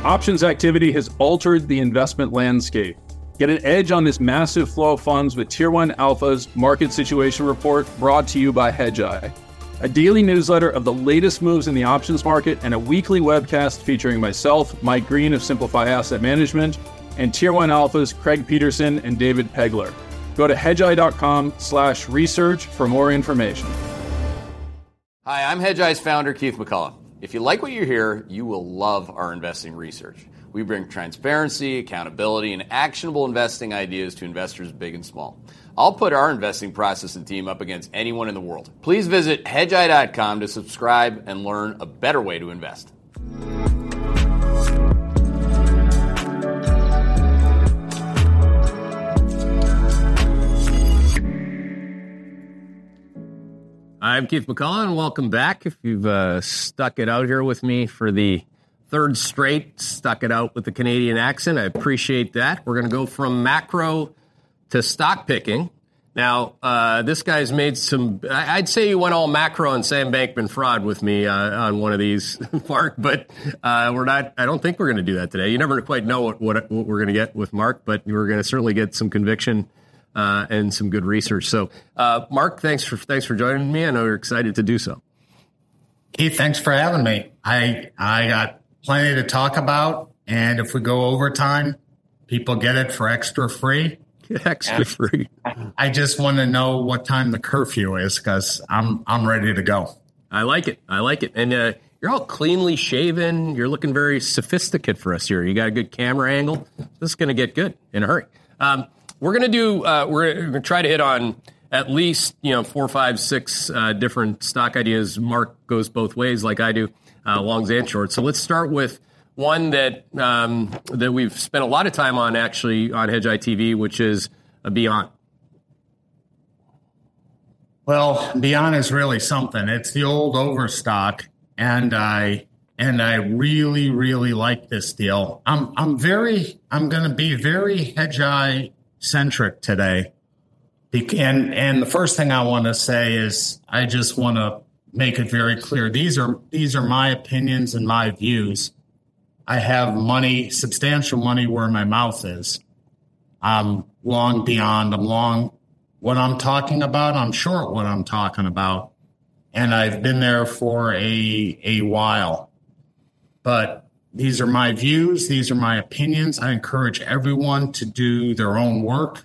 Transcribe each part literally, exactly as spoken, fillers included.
Options activity has altered the investment landscape. Get an edge on this massive flow of funds with Tier one Alpha's Market Situation Report, brought to you by Hedgeye, a daily newsletter of the latest moves in the options market, and a weekly webcast featuring myself, Mike Green of Simplify Asset Management, and Tier one Alpha's Craig Peterson and David Pegler. Go to hedgeye.com slash research for more information. Hi, I'm Hedgeye's founder, Keith McCullough. If you like what you hear, you will love our investing research. We bring transparency, accountability, and actionable investing ideas to investors big and small. I'll put our investing process and team up against anyone in the world. Please visit hedgeye dot com to subscribe and learn a better way to invest. I'm Keith McCullough, and welcome back. If you've uh, stuck it out here with me for the third straight, stuck it out with the Canadian accent, I appreciate that. We're going to go from macro to stock picking. Now, uh, this guy's made some, I'd say you went all macro and Sam Bankman-Fried with me uh, on one of these, Mark, but uh, we're not, I don't think we're going to do that today. You never quite know what, what, what we're going to get with Mark, but we're going to certainly get some conviction uh, and some good research. So, uh, Mark, thanks for thanks for joining me. I know you're excited to do so. Keith, thanks for having me. I I got plenty to talk about, and if we go overtime, people get it for extra free. Extra free. I just want to know what time the curfew is, because I'm I'm ready to go. I like it. I like it. And uh, you're all cleanly shaven. You're looking very sophisticated for us here. You got a good camera angle. This is going to get good in a hurry. Um, we're going to do. Uh, we're going to try to hit on at least you know four, five, six uh, different stock ideas. Mark goes both ways, like I do, uh, longs and shorts. So let's start with one that um, that we've spent a lot of time on, actually, on Hedgeye T V, which is a Beyond. Well, Beyond is really something. It's the old Overstock, and I and I really, really like this deal. I'm I'm very I'm going to be very Hedgeye centric today, and and the first thing I want to say is I just want to make it very clear. These are these are my opinions and my views. I have money, substantial money, where my mouth is. I'm long Beyond. I'm long what I'm talking about. I'm short what I'm talking about. And I've been there for a a while. But these are my views. These are my opinions. I encourage everyone to do their own work.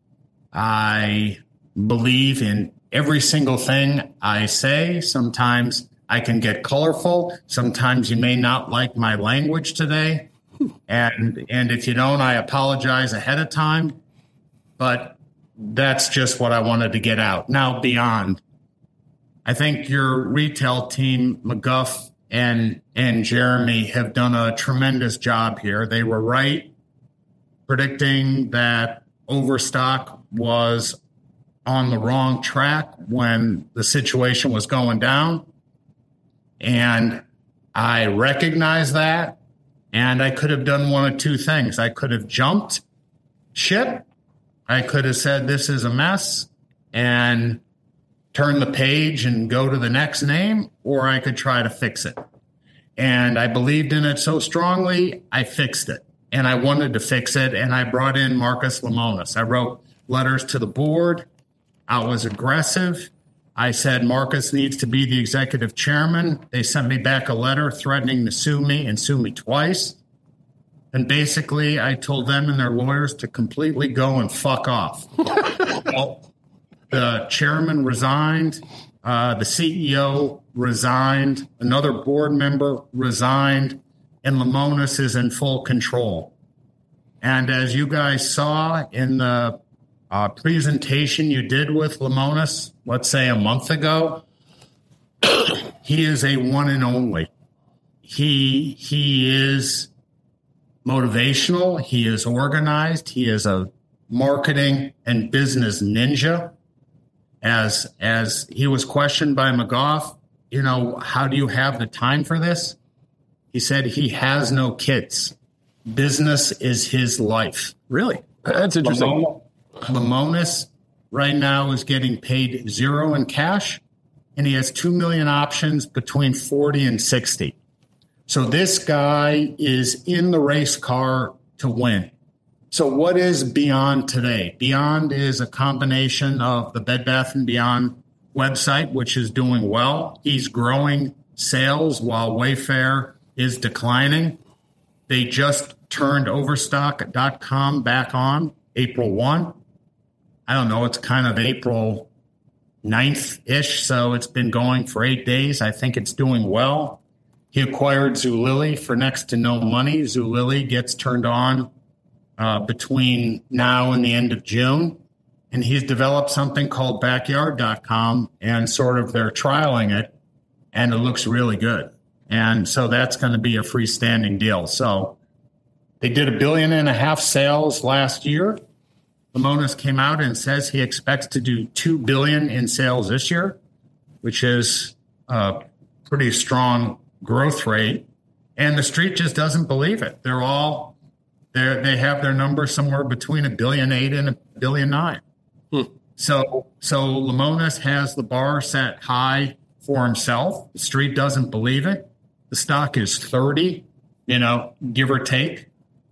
I believe in every single thing I say. Sometimes I can get colorful. Sometimes you may not like my language today. And and if you don't, I apologize ahead of time. But that's just what I wanted to get out. Now, Beyond. I think your retail team, McGuff and and Jeremy, have done a tremendous job here. They were right predicting that Overstock was on the wrong track when the situation was going down. And I recognize that. And I could have done one of two things. I could have jumped ship. I could have said, this is a mess, and turn the page and go to the next name, or I could try to fix it. And I believed in it so strongly, I fixed it. And I wanted to fix it, and I brought in Marcus Lemonis. I wrote letters to the board. I was aggressive. I said Marcus needs to be the executive chairman. They sent me back a letter threatening to sue me and sue me twice. And basically, I told them and their lawyers to completely go and fuck off. Well, the chairman resigned. Uh, the C E O resigned. Another board member resigned. And Lemonis is in full control. And as you guys saw in the uh, presentation you did with Lemonis, let's say a month ago, he is a one and only. He he is motivational. He is organized. He is a marketing and business ninja. As as he was questioned by McGough, you know, how do you have the time for this? He said he has no kids. Business is his life. Really? That's interesting. Lemonis right now is getting paid zero in cash, and he has two million options between forty and sixty. So this guy is in the race car to win. So what is Beyond today? Beyond is a combination of the Bed Bath and Beyond website, which is doing well. He's growing sales while Wayfair is declining. They just turned Overstock dot com back on April first. I don't know, it's kind of April ninth-ish, so it's been going for eight days. I think it's doing well. He acquired Zulily for next to no money. Zulily gets turned on uh, between now and the end of June. And he's developed something called backyard dot com, and sort of they're trialing it, and it looks really good. And so that's going to be a freestanding deal. So they did a billion and a half sales last year. Lemonis came out and says he expects to do two billion in sales this year, which is a pretty strong growth rate. And the street just doesn't believe it. They're all, they they have their number somewhere between a billion eight and a billion nine. Hmm. So, so Lemonis has the bar set high for himself. The street doesn't believe it. The stock is thirty, you know, give or take,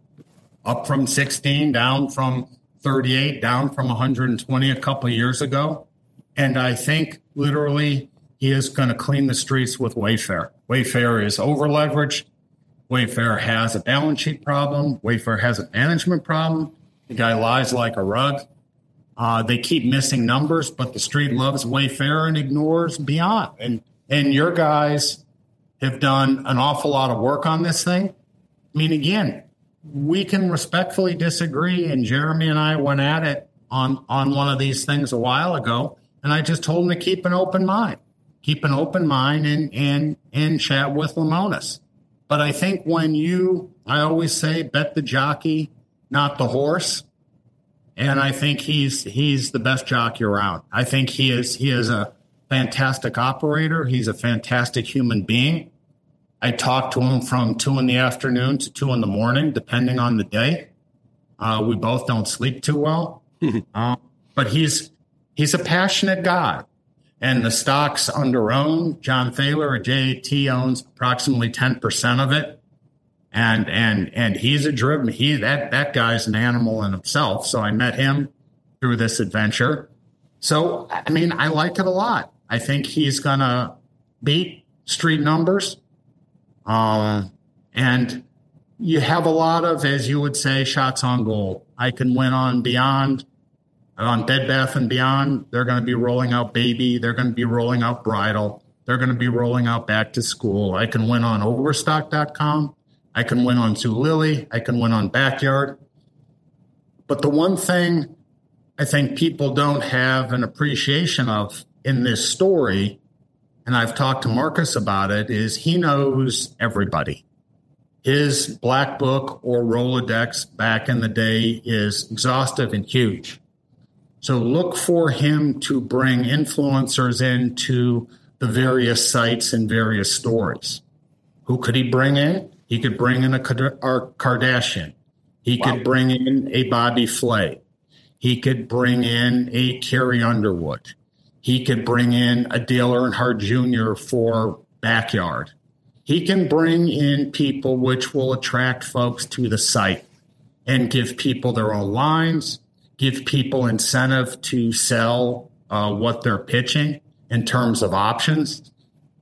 up from sixteen, down from thirty-eight, down from one hundred twenty a couple of years ago. And I think literally he is going to clean the streets with Wayfair. Wayfair is over-leveraged. Wayfair has a balance sheet problem. Wayfair has a management problem. The guy lies like a rug. Uh, they keep missing numbers, but the street loves Wayfair and ignores Beyond. And and your guys have done an awful lot of work on this thing. I mean, again, we can respectfully disagree, and Jeremy and I went at it on, on one of these things a while ago, and I just told him to keep an open mind. Keep an open mind and and and chat with Lemonis. But I think when you, I always say, bet the jockey, not the horse. And I think he's he's the best jockey around. I think he is he is a fantastic operator. He's a fantastic human being. I talk to him from two in the afternoon to two in the morning, depending on the day. Uh, we both don't sleep too well, uh, but he's he's a passionate guy. And the stock's under owned. John Thaler at J A T owns approximately ten percent of it. And and and he's a driven he that that guy's an animal in himself. So I met him through this adventure. So I mean, I like it a lot. I think he's gonna beat street numbers. Um, and you have a lot of, as you would say, shots on goal. I can win on Beyond, on Bed Bath and Beyond. They're going to be rolling out Baby. They're going to be rolling out Bridal. They're going to be rolling out Back to School. I can win on Overstock dot com. I can win on Zulily. I can win on Backyard. But the one thing I think people don't have an appreciation of in this story, and I've talked to Marcus about it, is he knows everybody. His black book or Rolodex back in the day is exhaustive and huge. So look for him to bring influencers into the various sites and various stories. Who could he bring in? He could bring in a Kardashian. He wow. could bring in a Bobby Flay. He could bring in a Carrie Underwood. He could bring in a Dale Earnhardt Junior for Backyard. He can bring in people which will attract folks to the site and give people their own lines, give people incentive to sell uh, what they're pitching in terms of options.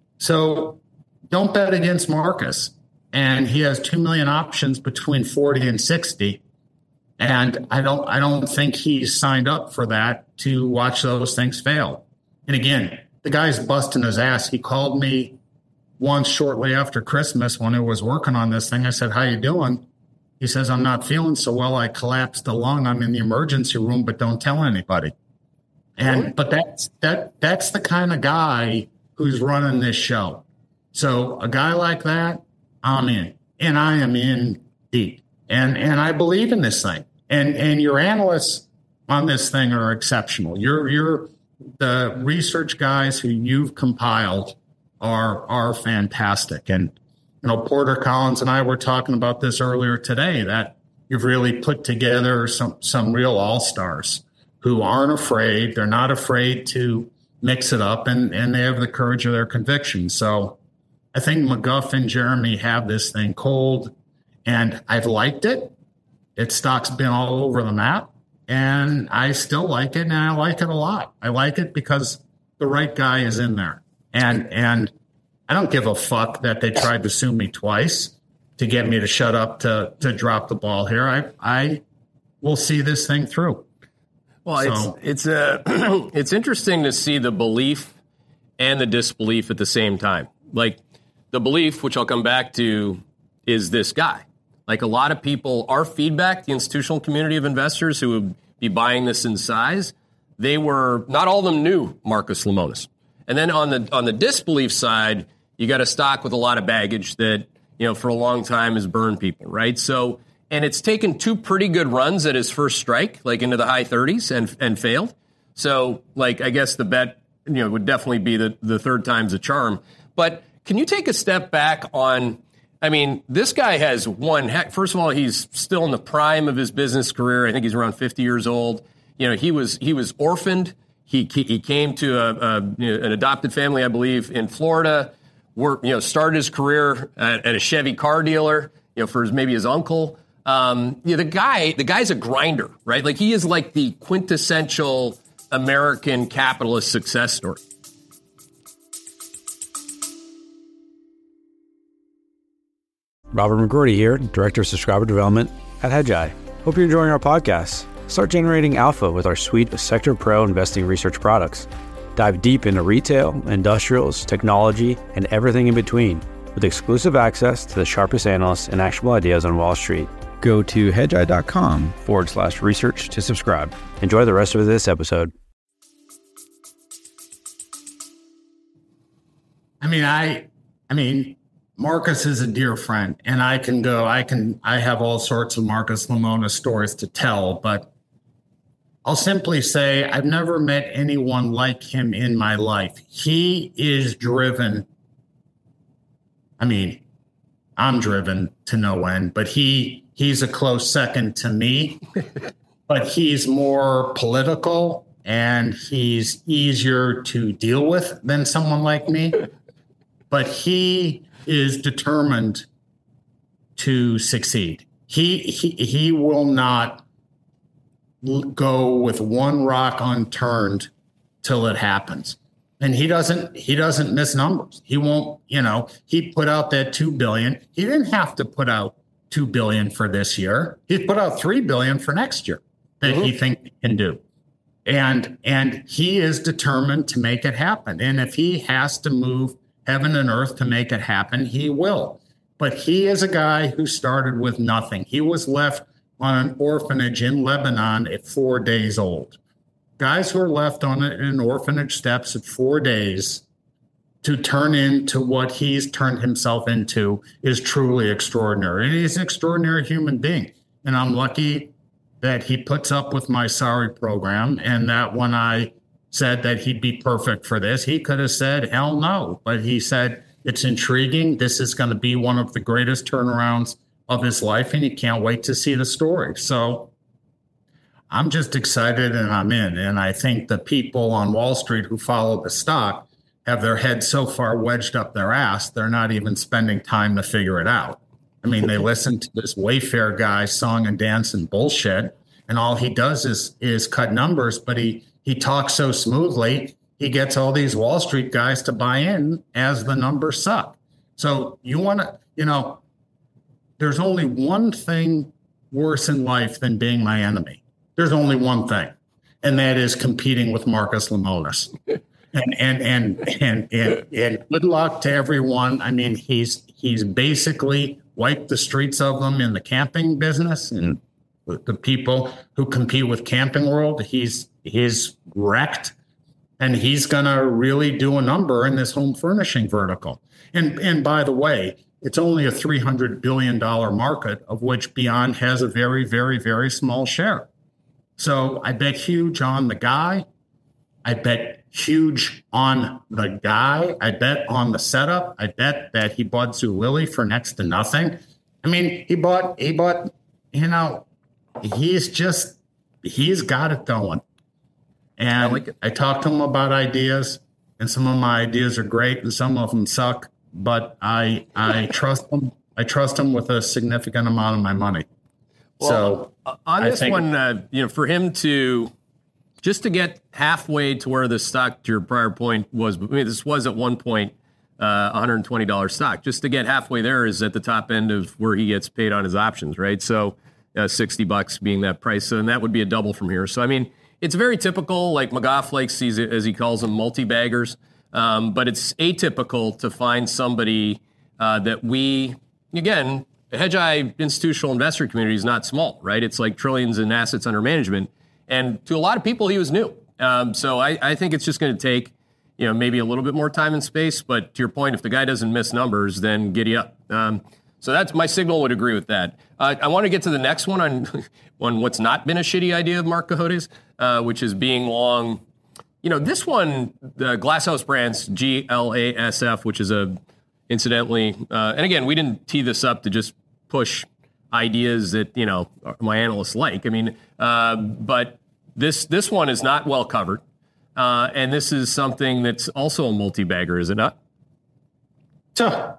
So don't bet against Marcus. And he has two million options between forty and sixty. And I don't I don't think he's signed up for that to watch those things fail. And again, the guy's busting his ass. He called me once shortly after Christmas when I was working on this thing. I said, "How you doing?" He says, "I'm not feeling so well. I collapsed a lung. I'm in the emergency room, but don't tell anybody." And really? but that's that that's the kind of guy who's running this show. So a guy like that, I'm in, and I am in deep, and and I believe in this thing. And and your analysts on this thing are exceptional. You're you're the research guys who you've compiled are are fantastic. And you know, Porter Collins and I were talking about this earlier today, that you've really put together some some real all-stars who aren't afraid. They're not afraid to mix it up, and and they have the courage of their convictions. So I I think McGuff and Jeremy have this thing cold, and I've liked it. Its stock's been all over the map, and I still like it, and I like it a lot. I like it because the right guy is in there. And and I don't give a fuck that they tried to sue me twice to get me to shut up, to to drop the ball here. I I will see this thing through. Well, So- it's it's uh, it's interesting to see the belief and the disbelief at the same time. Like the belief, which I'll come back to, is this guy. Like a lot of people, our feedback, the institutional community of investors who would be buying this in size, they were, not all of them knew Marcus Lemonis. And then on the on the disbelief side, you got a stock with a lot of baggage that, you know, for a long time has burned people, right? So, and it's taken two pretty good runs at his first strike, like into the high thirties, and and failed. So, like, I guess the bet, you know, would definitely be the, the third time's a charm. But can you take a step back on, I mean, this guy has one heck. First of all, he's still in the prime of his business career. I think he's around fifty years old. You know, he was he was orphaned. He he came to a, a you know, an adopted family, I believe, in Florida. Worked, you know, started his career at, at a Chevy car dealer. You know, for his, maybe his uncle. Um, you know, the guy the guy's a grinder, right? Like he is like the quintessential American capitalist success story. Robert McGrory here, Director of Subscriber Development at Hedgeye. Hope you're enjoying our podcast. Start generating alpha with our suite of Sector Pro investing research products. Dive deep into retail, industrials, technology, and everything in between with exclusive access to the sharpest analysts and actionable ideas on Wall Street. Go to hedgeye.com forward slash research to subscribe. Enjoy the rest of this episode. I mean, I, I mean, Marcus is a dear friend, and I can go, I can, I have all sorts of Marcus Lemonis stories to tell, but I'll simply say I've never met anyone like him in my life. He is driven. I mean, I'm driven to no end, but he, he's a close second to me, but he's more political and he's easier to deal with than someone like me. But he is determined to succeed. He he he will not l- go with one rock unturned till it happens. And he doesn't he doesn't miss numbers. He won't, you know, he put out that two billion. He didn't have to put out two billion for this year. He put out three billion for next year that mm-hmm. he thinks he can do. And and he is determined to make it happen. And if he has to move heaven and earth to make it happen, he will. But he is a guy who started with nothing. He was left on an orphanage in Lebanon at four days old. Guys who are left on an orphanage steps at four days to turn into what he's turned himself into is truly extraordinary. And he's an extraordinary human being. And I'm lucky that he puts up with my sorry program, and that when I said that he'd be perfect for this, he could have said, hell no. But he said, it's intriguing. This is going to be one of the greatest turnarounds of his life, and he can't wait to see the story. So I'm just excited, and I'm in. And I think the people on Wall Street who follow the stock have their heads so far wedged up their ass, they're not even spending time to figure it out. I mean, they listen to this Wayfair guy song and dance and bullshit, and all he does is is cut numbers, but he He talks so smoothly, he gets all these Wall Street guys to buy in as the numbers suck. So you want to, you know, there's only one thing worse in life than being my enemy. There's only one thing, and that is competing with Marcus Lemonis. And and and and and, and good luck to everyone. I mean, he's he's basically wiped the streets of them in the camping business, and the people who compete with Camping World, he's he's wrecked, and he's going to really do a number in this home furnishing vertical. And and by the way, it's only a three hundred billion dollars market, of which Beyond has a very, very, very small share. So I bet huge on the guy. I bet huge on the guy. I bet on the setup. I bet that he bought Zulily for next to nothing. I mean, he bought, he bought, you know, he's just, he's got it going. And I, like it. I talked to him about ideas, and some of my ideas are great and some of them suck. but I I trust him. I trust him with a significant amount of my money. Well, so uh, on this think, one, uh, you know, for him to just to get halfway to where the stock, to your prior point, was. I mean, this was at one point uh, one hundred twenty dollars stock. Just to get halfway there is at the top end of where he gets paid on his options, right? So uh, sixty bucks being that price, so, and that would be a double from here. So I mean, it's very typical, like McGough likes these, as he calls them, multi-baggers. Um, but it's atypical to find somebody uh, that we, again, the Hedgeye institutional investor community is not small, right? It's like trillions in assets under management. And to a lot of people, he was new. Um, so I, I think it's just going to take, you know, maybe a little bit more time and space. But to your point, if the guy doesn't miss numbers, then giddy up. Um, so that's my signal would agree with that. Uh, I want to get to the next one on, on what's not been a shitty idea of Mark Cohodes, uh, which is being long. You know, this one, the Glasshouse Brands, G L A S F, which is a, incidentally, uh, and again, we didn't tee this up to just push ideas that, you know, my analysts like. I mean, uh, but this this one is not well covered. Uh, and this is something that's also a multi-bagger, is it not? So,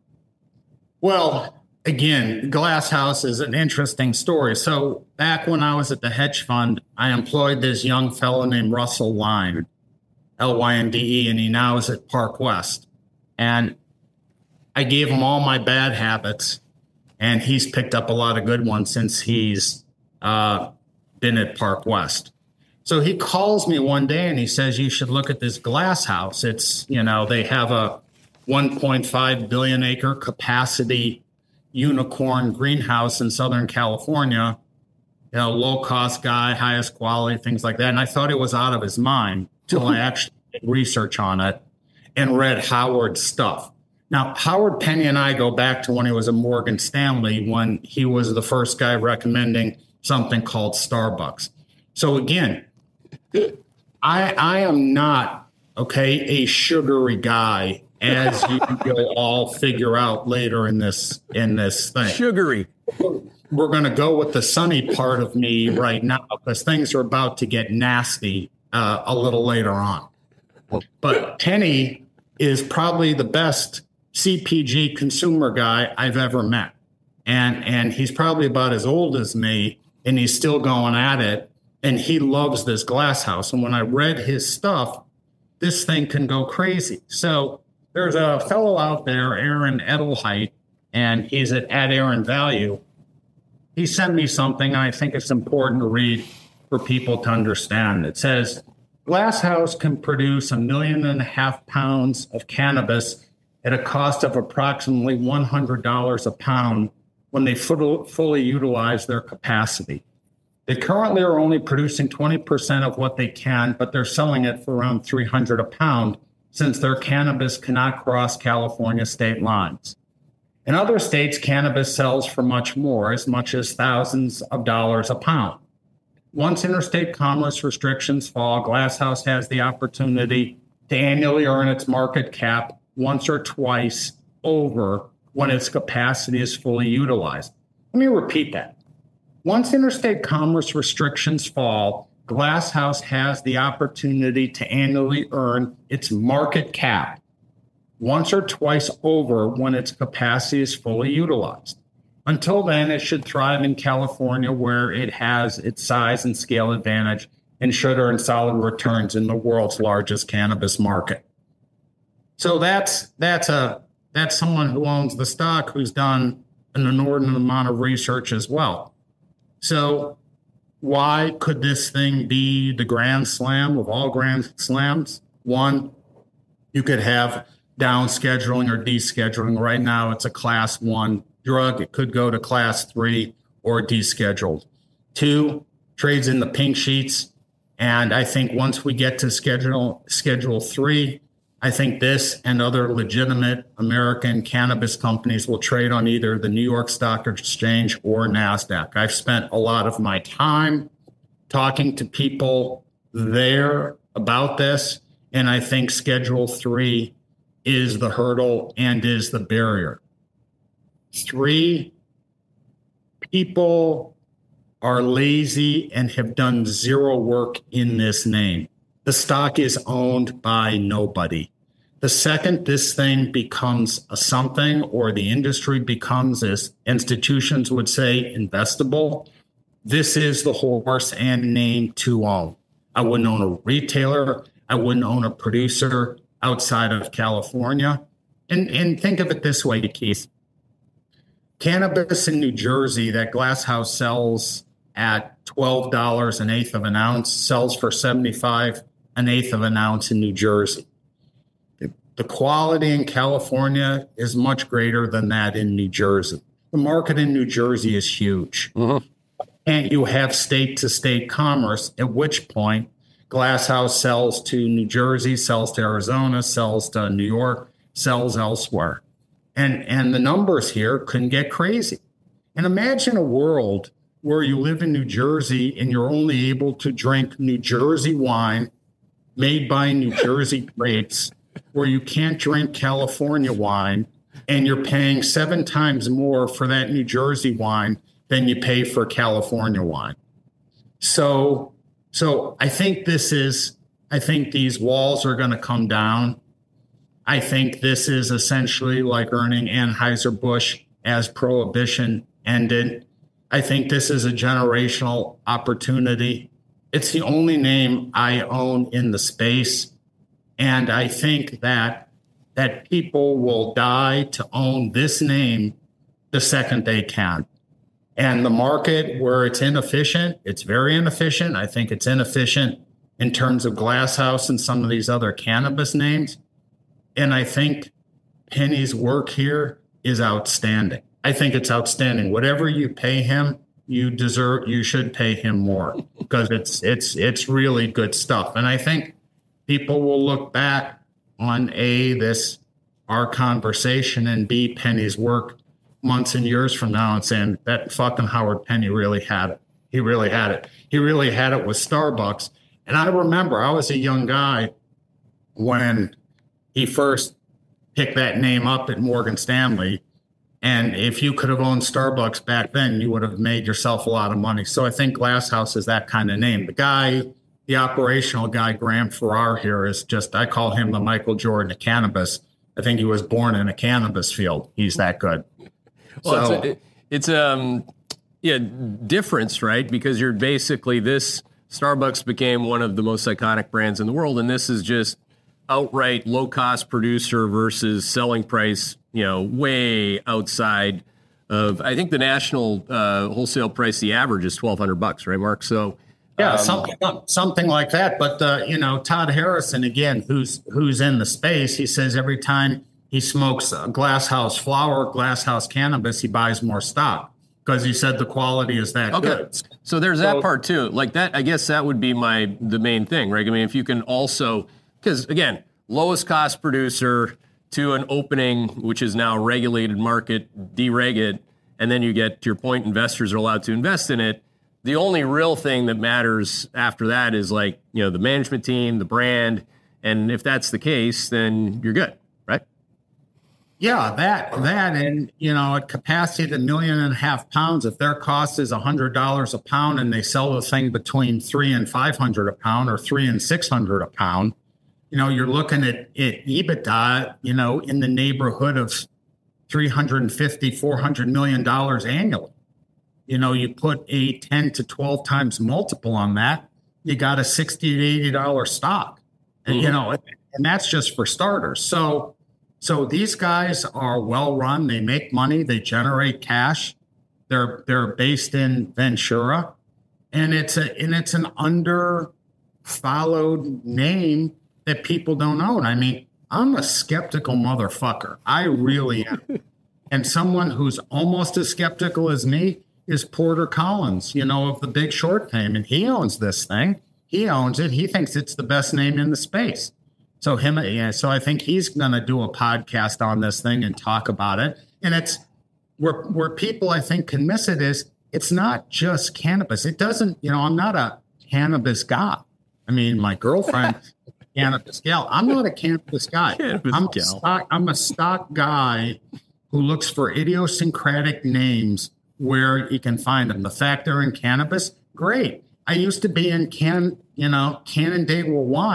well, again, Glasshouse is an interesting story. So back when I was at the hedge fund, I employed this young fellow named Russell Lynde, L Y N D E, and he now is at Park West. And I gave him all my bad habits, and he's picked up a lot of good ones since he's uh, been at Park West. So he calls me one day and he says, you should look at this Glasshouse. It's, you know, they have a one point five billion acre capacity unicorn greenhouse in Southern California, you know, low cost guy, highest quality, things like that. And I thought he was out of his mind till I actually did research on it and read Howard's stuff. Now, Howard Penny and I go back to when he was at Morgan Stanley, when he was the first guy recommending something called Starbucks. So again, I I am not, okay, a sugary guy, as you will all figure out later in this in this thing. Sugary. We're going to go with the sunny part of me right now because things are about to get nasty uh, a little later on. But Penny is probably the best C P G consumer guy I've ever met. And and he's probably about as old as me, and he's still going at it. And he loves this Glasshouse. And when I read his stuff, this thing can go crazy. So there's a fellow out there, Aaron Edelheit, and he's at, at Aaron Value. He sent me something I think it's important to read for people to understand. It says, Glasshouse can produce a million and a half pounds of cannabis at a cost of approximately one hundred dollars a pound when they full, fully utilize their capacity. They currently are only producing twenty percent of what they can, but they're selling it for around three hundred dollars a pound since their cannabis cannot cross California state lines. In other states, cannabis sells for much more, as much as thousands of dollars a pound. Once interstate commerce restrictions fall, Glasshouse has the opportunity to annually earn its market cap once or twice over when its capacity is fully utilized. Let me repeat that. Once interstate commerce restrictions fall, Glasshouse has the opportunity to annually earn its market cap once or twice over when its capacity is fully utilized. Until then, it should thrive in California, where it has its size and scale advantage and should earn solid returns in the world's largest cannabis market. So that's that's a that's someone who owns the stock who's done an inordinate amount of research as well. So why could this thing be the grand slam of all grand slams? One, you could have down scheduling or descheduling. Right now, it's a class one drug. It could go to class three or descheduled. Two, trades in the pink sheets. And I think once we get to schedule schedule three, I think this and other legitimate American cannabis companies will trade on either the New York Stock Exchange or NASDAQ. I've spent a lot of my time talking to people there about this, and I think Schedule three is the hurdle and is the barrier. Three, people are lazy and have done zero work in this name. The stock is owned by nobody. The second this thing becomes a something, or the industry becomes, as institutions would say, investable, this is the horse and name to own. I wouldn't own a retailer. I wouldn't own a producer outside of California. And, and think of it this way, Keith. Cannabis in New Jersey that Glass House sells at twelve dollars an eighth of an ounce sells for seventy-five an eighth of an ounce in New Jersey. The quality in California is much greater than that in New Jersey. The market in New Jersey is huge. Mm-hmm. And you have state-to-state commerce, at which point Glass House sells to New Jersey, sells to Arizona, sells to New York, sells elsewhere. And, and the numbers here can get crazy. And imagine a world where you live in New Jersey and you're only able to drink New Jersey wine made by New Jersey grapes, where you can't drink California wine, and you're paying seven times more for that New Jersey wine than you pay for California wine. So, so I think this is, I think these walls are going to come down. I think this is essentially like earning Anheuser-Busch as Prohibition ended. I think this is a generational opportunity. It's the only name I own in the space. And I think that that people will die to own this name the second they can. And the market where it's inefficient, it's very inefficient. I think it's inefficient in terms of Glass House and some of these other cannabis names. And I think Penny's work here is outstanding. I think it's outstanding. Whatever you pay him, you deserve, you should pay him more, because it's it's it's really good stuff. And I think people will look back on A, this, our conversation, and B, Penny's work months and years from now and saying that fucking Howard Penny really had it. He really had it. He really had it with Starbucks. And I remember I was a young guy when he first picked that name up at Morgan Stanley. And if you could have owned Starbucks back then, you would have made yourself a lot of money. So I think Glass House is that kind of name. The guy, the operational guy, Graham Farrar here, is just, I call him the Michael Jordan of cannabis. I think he was born in a cannabis field. He's that good. Well, so, it's, a, it's um, yeah, difference, right? Because you're basically, this Starbucks became one of the most iconic brands in the world, and this is just outright low-cost producer versus selling price, you know, way outside of, I think the national uh, wholesale price, the average is twelve hundred bucks, right, Mark? So yeah, um, something something like that. But uh, you know, Todd Harrison, again, who's who's in the space, he says every time he smokes a Glass House flower, Glass House cannabis, he buys more stock, because he said the quality is that okay. good. So there's so, that part too. Like that, I guess that would be my the main thing, right? I mean, if you can also, because again, lowest cost producer to an opening, which is now a regulated market, dereg it, and then you get, to your point, investors are allowed to invest in it. The only real thing that matters after that is, like, you know, the management team, the brand, and if that's the case, then you're good, right? Yeah, that, that, and, you know, at capacity at a million and a half pounds, if their cost is a hundred dollars a pound and they sell the thing between three and five hundred a pound, or three and six hundred a pound, you know, you're looking at, at EBITDA, you know, in the neighborhood of three hundred fifty, four hundred million dollars annually. You know, you put a ten to twelve times multiple on that, you got a sixty to eighty dollars stock. And, mm-hmm. you know, and that's just for starters. So, so these guys are well run. They make money. They generate cash. They're, they're based in Ventura, and it's a, and it's an under followed name that people don't own. I mean, I'm a skeptical motherfucker. I really am. And someone who's almost as skeptical as me is Porter Collins, you know, of the Big Short fame. And he owns this thing. He owns it. He thinks it's the best name in the space. So him, yeah, so I think he's going to do a podcast on this thing and talk about it. And it's where, where people, I think, can miss it is it's not just cannabis. It doesn't, you know, I'm not a cannabis guy. I mean, my girlfriend... Cannabis gal. I'm not a cannabis guy. Cannabis I'm, a gal. stock, I'm a stock guy who looks for idiosyncratic names where you can find them. The fact they're in cannabis, great. I used to be in can, you know, Canandaigua wine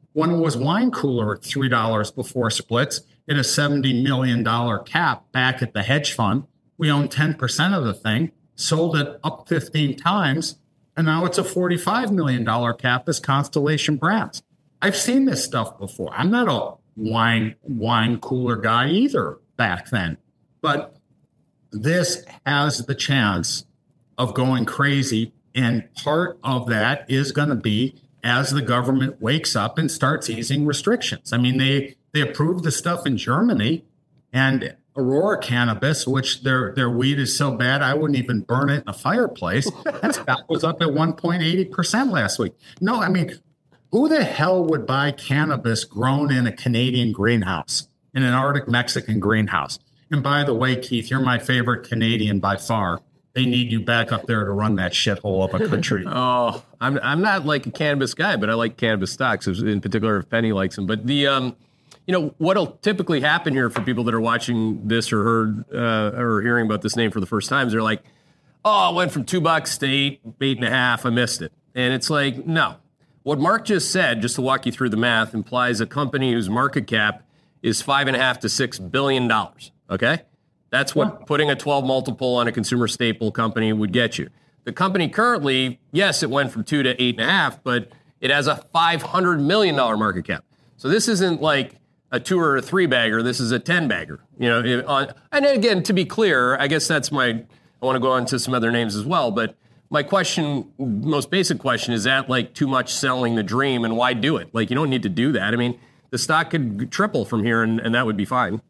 when it was wine cooler at three dollars before splits, at a seventy million dollars cap back at the hedge fund. We own ten percent of the thing, sold it up fifteen times, and now it's a forty-five million dollars cap as Constellation Brands. I've seen this stuff before. I'm not a wine wine cooler guy either back then, but this has the chance of going crazy, and part of that is going to be as the government wakes up and starts easing restrictions. I mean, they they approved the stuff in Germany, and Aurora Cannabis, which their their weed is so bad I wouldn't even burn it in a fireplace. That stock was up at one point eight zero percent last week. No, I mean, who the hell would buy cannabis grown in a Canadian greenhouse, in an Arctic Mexican greenhouse? And by the way, Keith, you're my favorite Canadian by far. They need you back up there to run that shithole of a country. Oh, I'm I'm not like a cannabis guy, but I like cannabis stocks, in particular if Penny likes them. But the, um, you know, what'll typically happen here for people that are watching this or heard uh, or hearing about this name for the first time is they're like, oh, it went from two bucks to eight, eight and a half. I missed it. And it's like, no. What Mark just said, just to walk you through the math, implies a company whose market cap is five and a half to six billion dollars. Okay? That's what putting a twelve multiple on a consumer staple company would get you. The company currently, yes, it went from two to eight and a half, but it has a five hundred million dollars market cap. So this isn't like a two or a three bagger. This is a ten bagger. You know, it, on, and again, to be clear, I guess that's my, I want to go on to some other names as well, but my question, most basic question, is that like too much selling the dream, and why do it? Like, you don't need to do that. I mean, the stock could triple from here and, and that would be fine.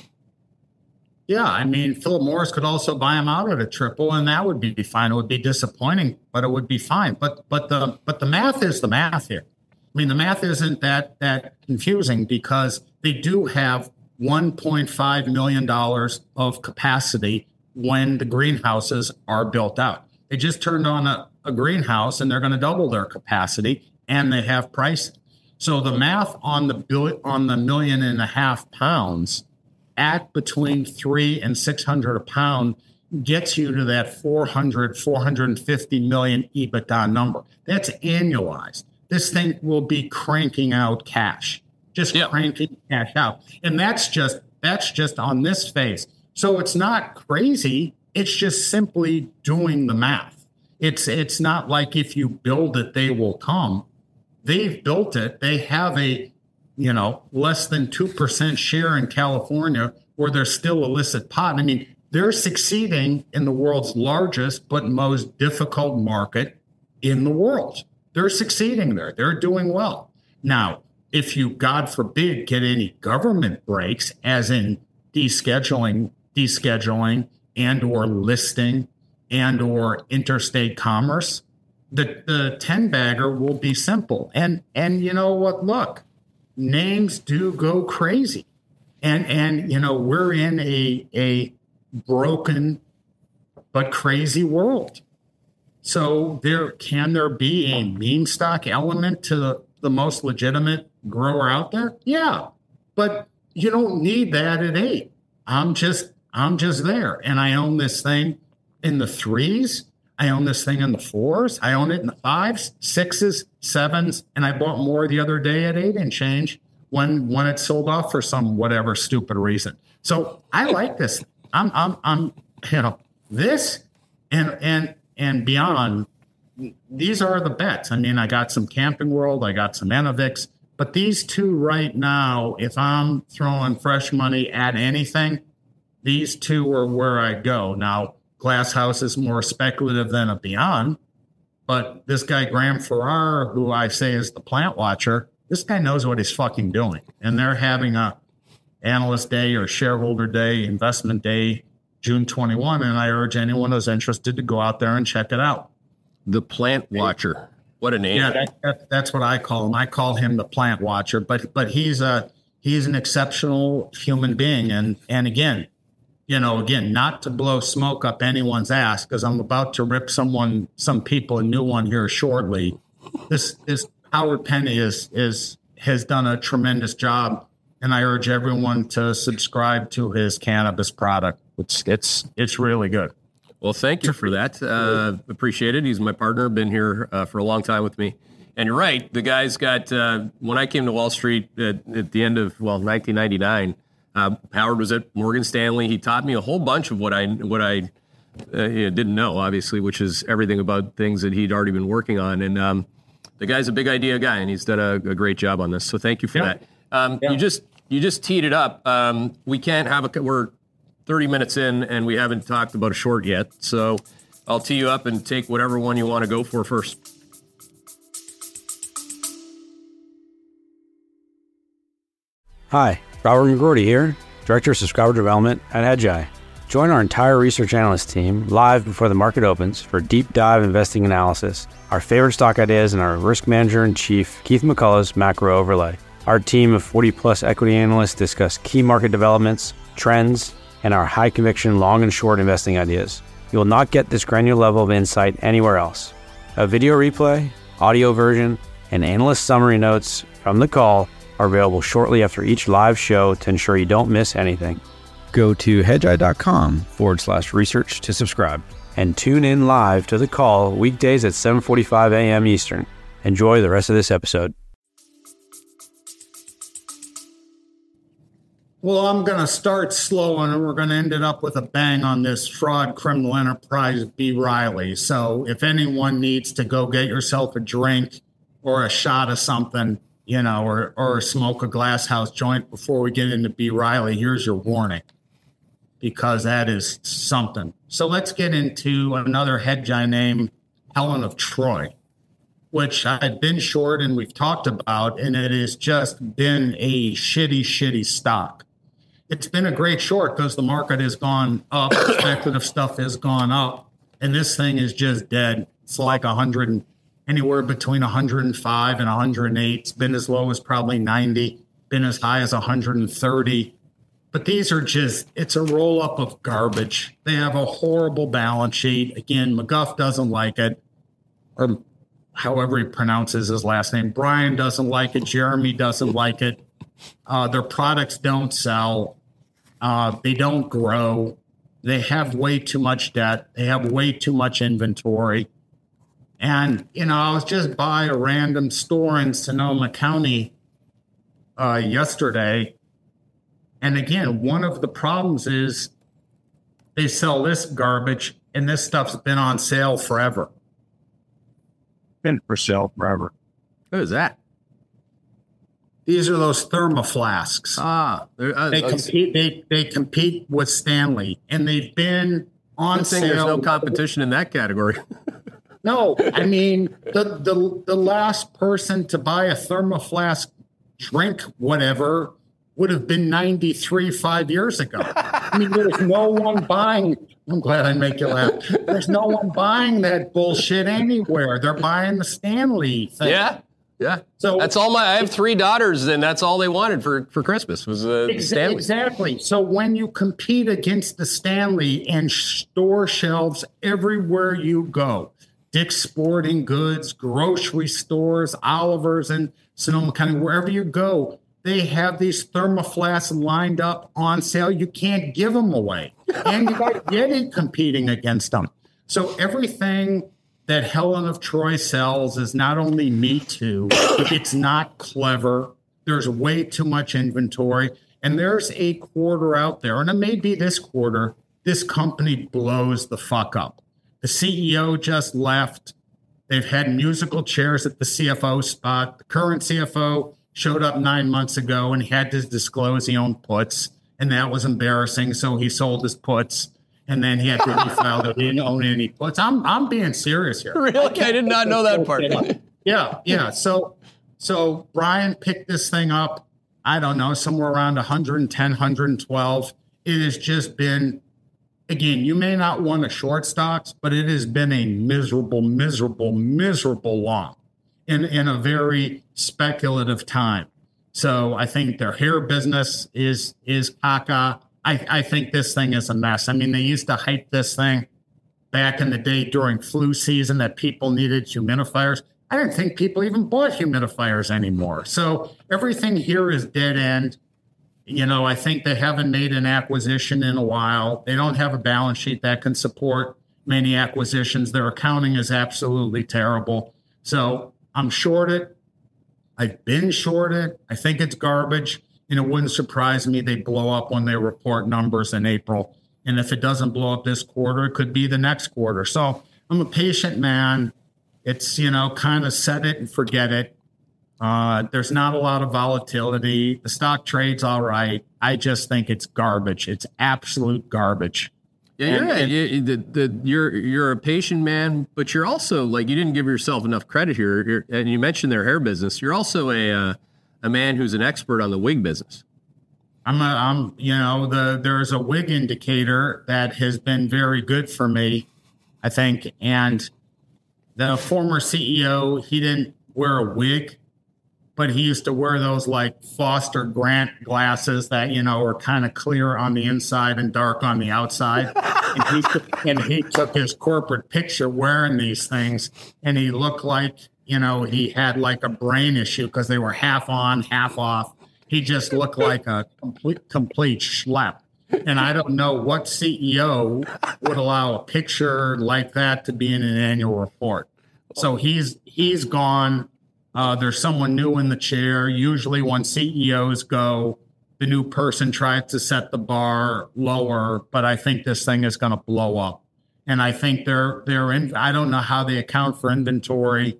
Yeah, I mean, Philip Morris could also buy him out at a triple, and that would be fine. It would be disappointing, but it would be fine. But but the but the math is the math here. I mean, the math isn't that that confusing because they do have one point five million dollars of capacity when the greenhouses are built out. They just turned on a, a greenhouse, and they're going to double their capacity, and they have pricing. So the math on the bill, on the million and a half pounds at between three and six hundred a pound gets you to that four hundred, four hundred fifty million EBITDA number. That's annualized. This thing will be cranking out cash, just yep. cranking cash out. And that's just, that's just on this phase. So it's not crazy. It's just simply doing the math. It's, it's not like if you build it, they will come. They've built it. They have a, you know, less than two percent share in California where there's still illicit pot. I mean, they're succeeding in the world's largest but most difficult market in the world. They're succeeding there. They're doing well. Now, if you, God forbid, get any government breaks, as in descheduling, descheduling and or listing and or interstate commerce, the, the ten bagger will be simple. And, and you know what? Look, names do go crazy. And, and you know, we're in a, a broken but crazy world. So there can there be a meme stock element to the, the most legitimate grower out there? Yeah. But you don't need that at eight. I'm just I'm just there. And I own this thing in the threes. I own this thing in the fours. I own it in the fives, sixes, sevens, and I bought more the other day at eight and change when when it sold off for some whatever stupid reason. So I like this. I'm I'm I'm you know this and and and beyond. These are the bets. I mean, I got some Camping World, I got some Enovix, but these two right now, if I'm throwing fresh money at anything, these two are where I go. Now, Glass House is more speculative than a Beyond, but this guy, Graham Farrar, who I say is the plant watcher, this guy knows what he's fucking doing. And they're having a analyst day or shareholder day, investment day, June twenty-first, and I urge anyone who's interested to go out there and check it out. The plant watcher. What a name. Yeah, that, that, that's what I call him. I call him the plant watcher, but but he's a he's an exceptional human being. And and again, you know, again, not to blow smoke up anyone's ass, because I'm about to rip someone, some people a new one here shortly. This this Howard Penny is is has done a tremendous job, and I urge everyone to subscribe to his cannabis product. It's it's it's really good. Well, thank you for that. Uh, appreciate it. He's my partner, been here uh, for a long time with me And you're right. The guy's got, uh, when I came to Wall Street at, at the end of, well, nineteen ninety-nine, uh, Howard was at Morgan Stanley. He taught me a whole bunch of what I, what I uh, you know, didn't know, obviously, which is everything about things that he'd already been working on. And um, the guy's a big idea guy, and he's done a, a great job on this. So thank you for yeah. that. Um, yeah. You just you just teed it up. Um, we can't have a, we're thirty minutes in, and we haven't talked about a short yet. So I'll tee you up and take whatever one you want to go for first. Hi, Robert McGroarty here, Director of Subscriber Development at Hedgeye. Join our entire research analyst team live before the market opens for deep dive investing analysis, our favorite stock ideas, and our risk manager in chief, Keith McCullough's macro overlay. Our team of forty plus equity analysts discuss key market developments, trends, and our high conviction long and short investing ideas. You will not get this granular level of insight anywhere else. A video replay, audio version, and analyst summary notes from the call are available shortly after each live show to ensure you don't miss anything. Go to hedgeye.com forward slash research to subscribe and tune in live to the call weekdays at seven forty-five a.m. Eastern. Enjoy the rest of this episode. Well, I'm going to start slow, and we're going to end it up with a bang on this fraud criminal enterprise, B. Riley. So if anyone needs to go get yourself a drink or a shot of something, you know, or, or smoke a glass house joint before we get into B. Riley, here's your warning, because that is something. So let's get into another Hedgeye name, Helen of Troy, which I've been short and we've talked about, and it has just been a shitty, shitty stock. It's been a great short because the market has gone up, speculative stuff has gone up, and this thing is just dead. It's like one hundred, anywhere between one hundred five and one hundred eight. It's been as low as probably ninety, been as high as one hundred thirty. But these are just, it's a roll-up of garbage. They have a horrible balance sheet. Again, McGuff doesn't like it, or however he pronounces his last name. Brian doesn't like it. Jeremy doesn't like it. Uh, their products don't sell. Uh, they don't grow. They have way too much debt. They have way too much inventory. And, you know, I was just by a random store in Sonoma County uh, yesterday. And again, one of the problems is they sell this garbage, and this stuff's been on sale forever. Been for sale forever. What is that? These are those thermoflasks. Ah, uh, they compete. They they compete with Stanley, and they've been on sale. There's no competition in that category. No, I mean the the the last person to buy a thermoflask drink, whatever, would have been ninety-three five years ago. I mean, there's no one buying. I'm glad I make you laugh. There's no one buying that bullshit anywhere. They're buying the Stanley thing. Yeah, yeah. So that's all my. I have three daughters, and that's all they wanted for, for Christmas was uh, ex- Stanley. Exactly. So when you compete against the Stanley and store shelves everywhere you go, Dick's Sporting Goods, grocery stores, Oliver's, and Sonoma County, wherever you go, they have these thermoflasks lined up on sale. You can't give them away. And you got Yeti competing against them. So everything that Helen of Troy sells is not only me too, it's not clever. There's way too much inventory. And there's a quarter out there, and it may be this quarter, this company blows the fuck up. The C E O just left. They've had musical chairs at the C F O spot. The current C F O showed up nine months ago and he had to disclose he owned puts, and that was embarrassing. So he sold his puts, and then he had to refile that he didn't own any puts. I'm I'm being serious here. Really? I, I did not know that part. yeah, yeah. So so Brian picked this thing up, I don't know, somewhere around one hundred ten, one hundred twelve. It has just been, again, you may not want to short stocks, but it has been a miserable, miserable, miserable long. In, in a very speculative time. So I think their hair business is is caca. I, I think this thing is a mess. I mean, they used to hype this thing back in the day during flu season that people needed humidifiers. I didn't think people even bought humidifiers anymore. So everything here is dead end. You know, I think they haven't made an acquisition in a while. They don't have a balance sheet that can support many acquisitions. Their accounting is absolutely terrible. So I'm shorted. I've been shorted. I think it's garbage. And it wouldn't surprise me they blow up when they report numbers in April. And if it doesn't blow up this quarter, it could be the next quarter. So I'm a patient man. It's, you know, kind of set it and forget it. Uh, there's not a lot of volatility. The stock trades all right. I just think it's garbage. It's absolute garbage. Yeah, you're, and, you, the, the, you're you're a patient man, but you're also, like, you didn't give yourself enough credit here. You're, and you mentioned their hair business. You're also a uh, a man who's an expert on the wig business. I'm, a, I'm, you know, the there's a wig indicator that has been very good for me, I think. And the former C E O, he didn't wear a wig, but he used to wear those like Foster Grant glasses that, you know, are kind of clear on the inside and dark on the outside. and, he, and he took his corporate picture wearing these things, and he looked like, you know, he had like a brain issue because they were half on, half off. He just looked like a complete, complete schlep. And I don't know what C E O would allow a picture like that to be in an annual report. So he's he's gone. Uh, there's someone new in the chair. Usually when C E Os go, the new person tries to set the bar lower, but I think this thing is going to blow up. And I think they're they're in, I don't know how they account for inventory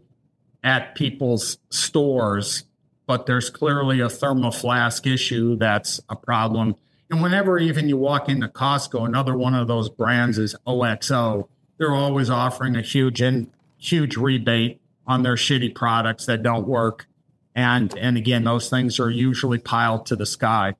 at people's stores, but there's clearly a thermal flask issue that's a problem. And whenever even you walk into Costco, another one of those brands is O X O. They're always offering a huge in, huge rebate on their shitty products that don't work. And and again, those things are usually piled to the sky.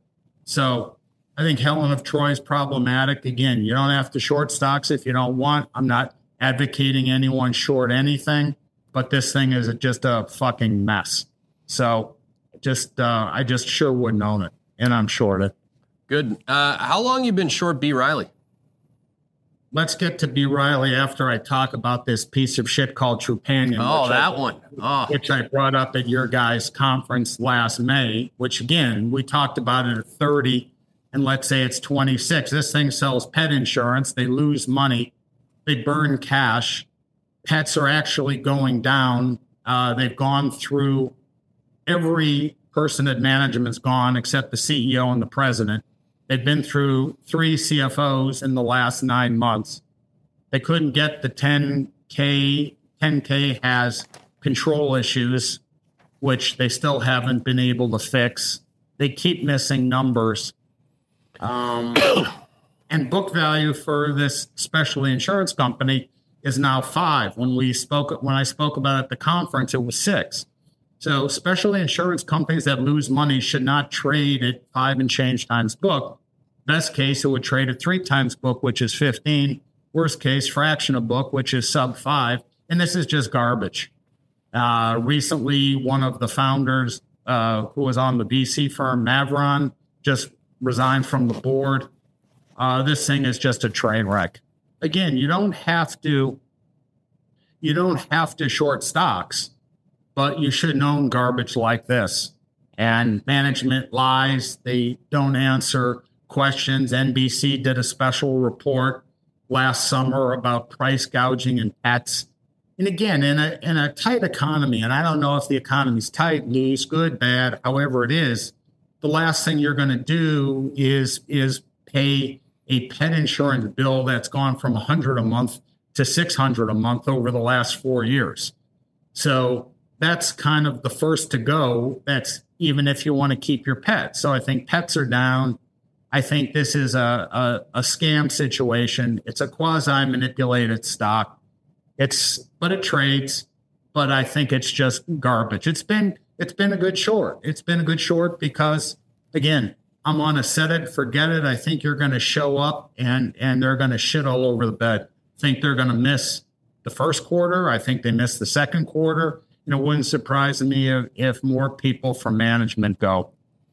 So I think Helen of Troy is problematic. Again, you don't have to short stocks if you don't want. I'm not advocating anyone short anything, but this thing is just a fucking mess. So just uh, I just sure wouldn't own it, and I'm short it. Good. Uh, how long you been short B. Riley? Let's get to B. Riley after I talk about this piece of shit called Trupanion. Oh, that I, one. Oh. Which I brought up at your guys' conference last May, which, again, we talked about it at thirty, and let's say it's twenty-six. This thing sells pet insurance. They lose money. They burn cash. Pets are actually going down. Uh, they've gone through every person at management's gone except the C E O and the president. They've been through three C F Os in the last nine months. They couldn't get the ten K. ten K has control issues, which they still haven't been able to fix. They keep missing numbers. Um, and book value for this specialty insurance company is now five. When we spoke, when I spoke about it at the conference, it was six. So specialty insurance companies that lose money should not trade at five and change times book. Best case, it would trade at three times book, which is fifteen. Worst case, fraction of book, which is sub five. And this is just garbage. Uh, recently, one of the founders uh, who was on the V C firm, Mavron, just resigned from the board. Uh, this thing is just a train wreck. Again, you don't have to, you don't have to short stocks, but you shouldn't own garbage like this. And management lies. They don't answer questions. N B C did a special report last summer about price gouging in pets. And again, in a in a tight economy, and I don't know if the economy's tight, loose, good, bad, however it is, the last thing you're going to do is is pay a pet insurance bill that's gone from one hundred dollars a month to six hundred dollars a month over the last four years. So that's kind of the first to go. That's even if you want to keep your pet. So I think pets are down. I think this is a, a, a scam situation. It's a quasi-manipulated stock. It's but it trades, but I think it's just garbage. It's been it's been a good short. It's been a good short because, again, I'm on a set it, forget it. I think you're going to show up and and they're going to shit all over the bed. I think they're going to miss the first quarter. I think they missed the second quarter. You know, it wouldn't surprise me if, if more people from management go.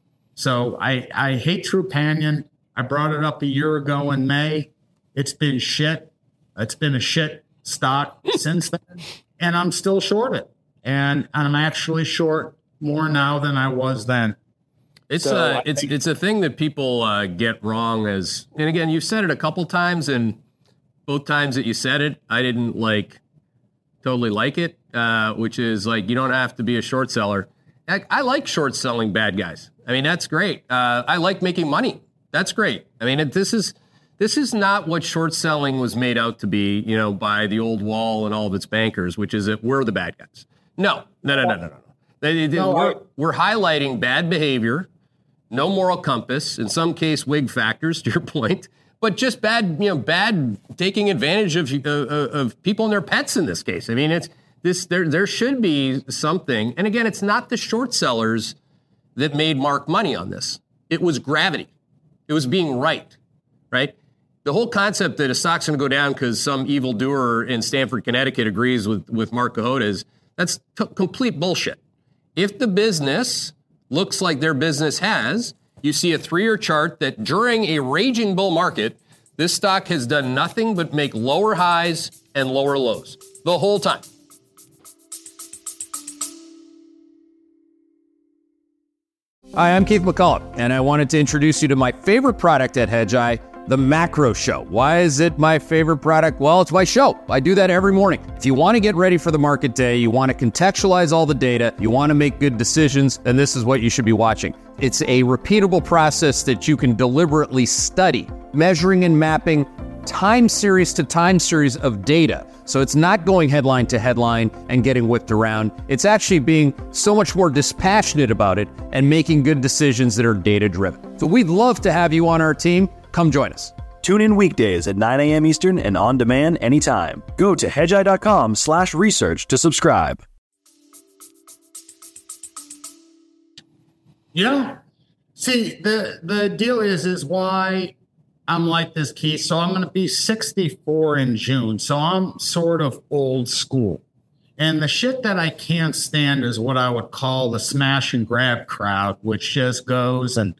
So I, I hate Trupanion. I brought it up a year ago in May. It's been shit. It's been a shit stock since then. And I'm still short it. And I'm actually short more now than I was then. It's so uh, it's think- it's a thing that people uh, get wrong as, and again, you've said it a couple times, and both times that you said it, I didn't like totally like it. uh, which is like you don't have to be a short seller. I, I like short selling bad guys. I mean, that's great. Uh, I like making money. That's great. I mean, it, this is this is not what short selling was made out to be, you know, by the old wall and all of its bankers, which is that we're the bad guys. No, no, no, no, no, no. They, they, No, we're, I- we're highlighting bad behavior, no moral compass, in some case, wig factors, to your point, but just bad, you know, bad taking advantage of uh, of people and their pets in this case. I mean, it's this. There, there should be something. And again, it's not the short sellers that made Mark money on this. It was gravity. It was being right, right? The whole concept that a stock's going to go down because some evildoer in Stamford, Connecticut agrees with, with Mark Kohota is that's t- complete bullshit. If the business looks like their business has, you see a three-year chart that during a raging bull market, this stock has done nothing but make lower highs and lower lows the whole time. Hi, I'm Keith McCullough, and I wanted to introduce you to my favorite product at Hedgeye, the Macro Show. Why is it my favorite product? Well, it's my show. I do that every morning. If you want to get ready for the market day, you want to contextualize all the data, you want to make good decisions, then this is what you should be watching. It's a repeatable process that you can deliberately study, measuring and mapping time series to time series of data. So it's not going headline to headline and getting whipped around. It's actually being so much more dispassionate about it and making good decisions that are data-driven. So we'd love to have you on our team. Come join us. Tune in weekdays at nine a.m. Eastern and on demand anytime. Go to hedgeye.com slash research to subscribe. You know, see, the, the deal is, is why I'm like this, Keith. So I'm going to be sixty-four in June. So I'm sort of old school. And the shit that I can't stand is what I would call the smash and grab crowd, which just goes and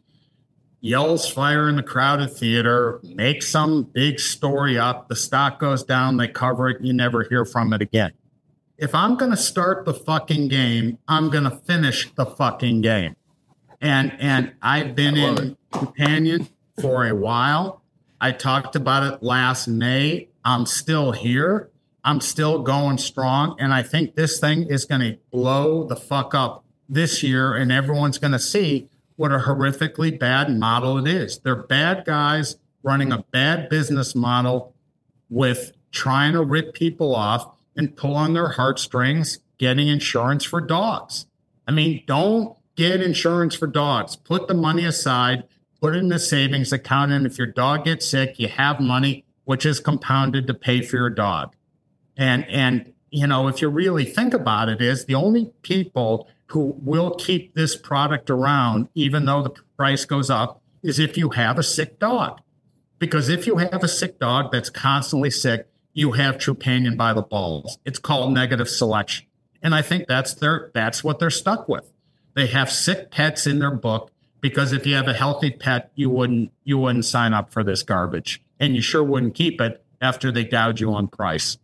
yells fire in the crowded theater, makes some big story up. The stock goes down, they cover it, you never hear from it again. If I'm going to start the fucking game, I'm going to finish the fucking game. And and I've been in Companion for a while. I talked about it last May. I'm still here. I'm still going strong. And I think this thing is going to blow the fuck up this year. And everyone's going to see what a horrifically bad model it is. They're bad guys running a bad business model with trying to rip people off and pull on their heartstrings, getting insurance for dogs. I mean, don't get insurance for dogs. Put the money aside, put it in the savings account, and if your dog gets sick, you have money, which is compounded to pay for your dog. And, and you know, if you really think about it, is the only people who will keep this product around, even though the price goes up, is if you have a sick dog. Because if you have a sick dog that's constantly sick, you have Trupanion by the balls. It's called negative selection. And I think that's their that's what they're stuck with. They have sick pets in their book because if you have a healthy pet, you wouldn't you wouldn't sign up for this garbage. And you sure wouldn't keep it after they gouge you on price.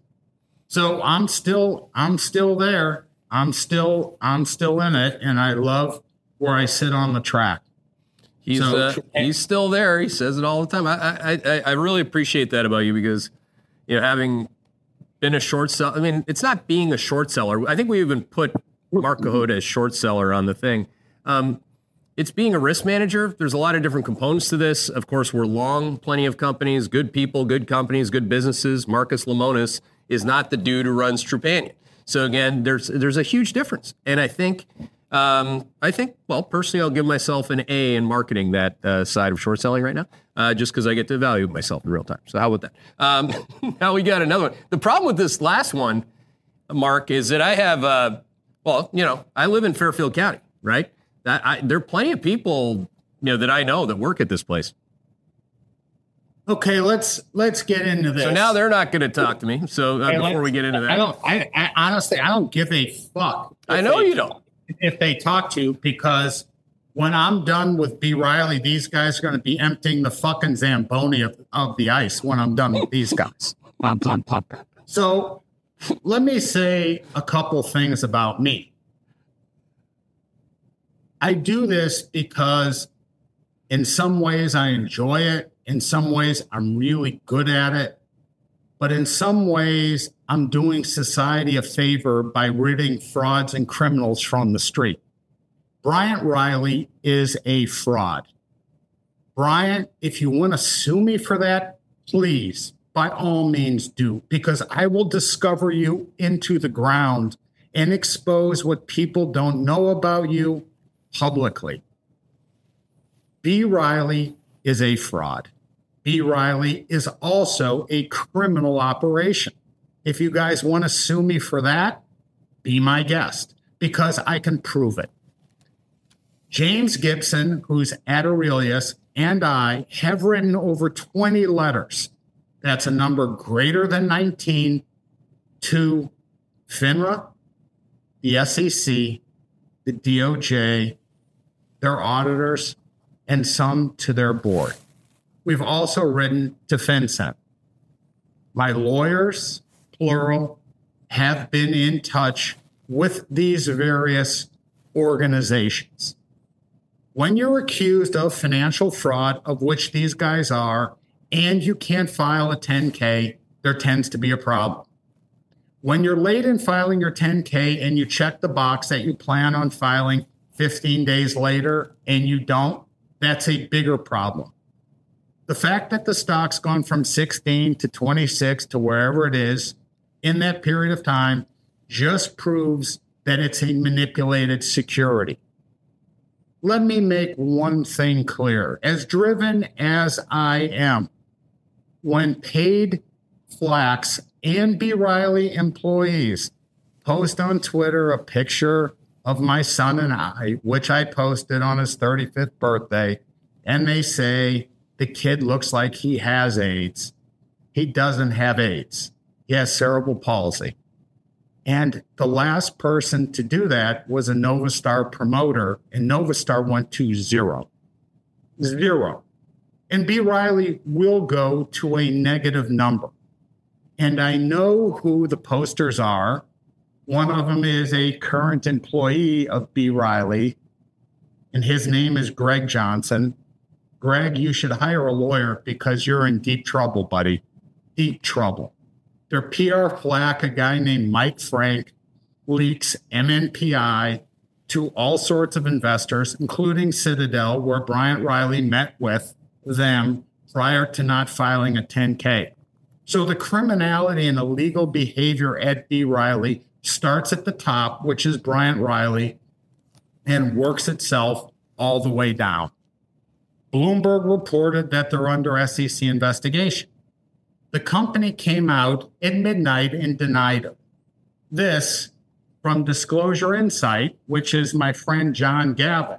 So I'm still I'm still there. I'm still I'm still in it, and I love where I sit on the track. He's So- uh, he's still there. He says it all the time. I, I I I really appreciate that about you because, you know, having been a short seller. I mean, it's not being a short seller. I think we even put Mark Kohota as short seller on the thing. Um, it's being a risk manager. There's a lot of different components to this. Of course, we're long plenty of companies, good people, good companies, good businesses. Marcus Lemonis is not the dude who runs Trupanion. So again, there's there's a huge difference, and I think um, I think well, personally, I'll give myself an A in marketing that uh, side of short selling right now, uh, just because I get to evaluate myself in real time. So how about that? Um, now we got another one. The problem with this last one, Mark, is that I have uh, well, you know, I live in Fairfield County, right? That I, there are plenty of people, you know, that I know that work at this place. Okay, let's let's get into this. So now they're not going to talk to me. So uh, Hey, before let's- we get into that, I don't. I, I honestly, I don't give a fuck. I if know they- you don't. If they talk to you, because when I'm done with B. Riley, these guys are going to be emptying the fucking Zamboni of, of the ice when I'm done with these guys. So let me say a couple things about me. I do this because in some ways I enjoy it. In some ways I'm really good at it. but in some ways, I'm doing society a favor by ridding frauds and criminals from the street. Bryant Riley is a fraud. Bryant, if you want to sue me for that, please, by all means do, because I will discover you into the ground and expose what people don't know about you publicly. B. Riley is a fraud. B. Riley is also a criminal operation. If you guys want to sue me for that, be my guest, because I can prove it. James Gibson, who's at Aurelius, and I have written over twenty letters. That's a number greater than nineteen to FINRA, the S E C, the D O J, their auditors, and some to their board. We've also written to FinCEN. My lawyers, plural, have been in touch with these various organizations. When you're accused of financial fraud, of which these guys are, and you can't file a ten K, there tends to be a problem. When you're late in filing your ten K and you check the box that you plan on filing fifteen days later and you don't, that's a bigger problem. The fact that the stock's gone from sixteen to twenty-six to wherever it is in that period of time just proves that it's a manipulated security. Let me make one thing clear. As driven as I am, when paid Flax and B. Riley employees post on Twitter a picture of my son and I, which I posted on his thirty-fifth birthday, and they say the kid looks like he has AIDS. He doesn't have AIDS. He has cerebral palsy. And the last person to do that was a Novastar promoter, and Novastar went to zero. Zero. And B. Riley will go to a negative number. And I know who the posters are. One of them is a current employee of B. Riley, and his name is Greg Johnson. Greg, you should hire a lawyer because you're in deep trouble, buddy. Deep trouble. Their P R flack, a guy named Mike Frank, leaks M N P I to all sorts of investors, including Citadel, where Bryant Riley met with them prior to not filing a ten K. So the criminality and illegal behavior at B. Riley starts at the top, which is Bryant Riley, and works itself all the way down. Bloomberg reported that they're under S E C investigation. The company came out at midnight and denied it. This from Disclosure Insight, which is my friend John Gavin,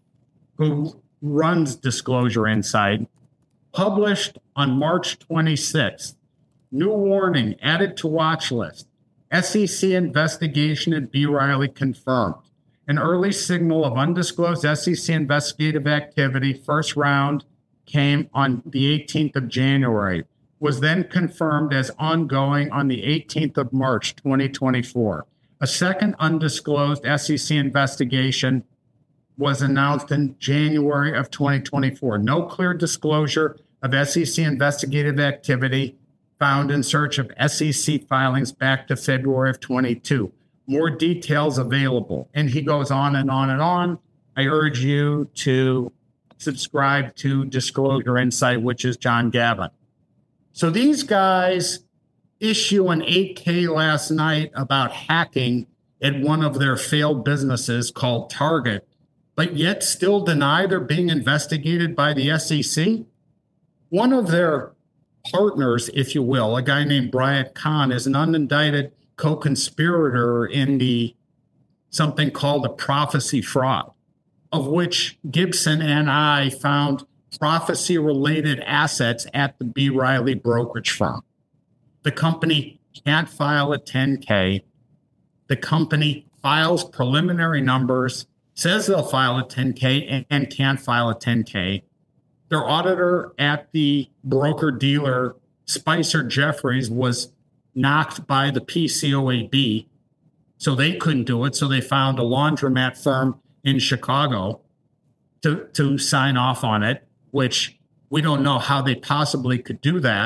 who runs Disclosure Insight, published on March twenty-sixth. New warning added to watch list. S E C investigation at B. Riley confirmed. An early signal of undisclosed S E C investigative activity, first round, came on the eighteenth of January, was then confirmed as ongoing on the eighteenth of March, twenty twenty-four. A second undisclosed S E C investigation was announced in January of twenty twenty-four. No clear disclosure of S E C investigative activity found in search of S E C filings back to February of twenty-two. More details available. And he goes on and on and on. I urge you to subscribe to Disclosure Insight, which is John Gavin. So these guys issue an eight K last night about hacking at one of their failed businesses called Target, but yet still deny they're being investigated by the S E C. One of their partners, if you will, a guy named Bryant Kahn, is an unindicted co-conspirator in the something called a prophecy fraud, of which Gibson and I found prophecy-related assets at the B. Riley brokerage firm. The company can't file a ten K. The company files preliminary numbers, says they'll file a ten K, and, and can't file a ten K. Their auditor at the broker-dealer, Spicer Jeffries, was knocked by the P C O A B, so they couldn't do it. So they found a laundromat firm in Chicago to, to sign off on it, which we don't know how they possibly could do that.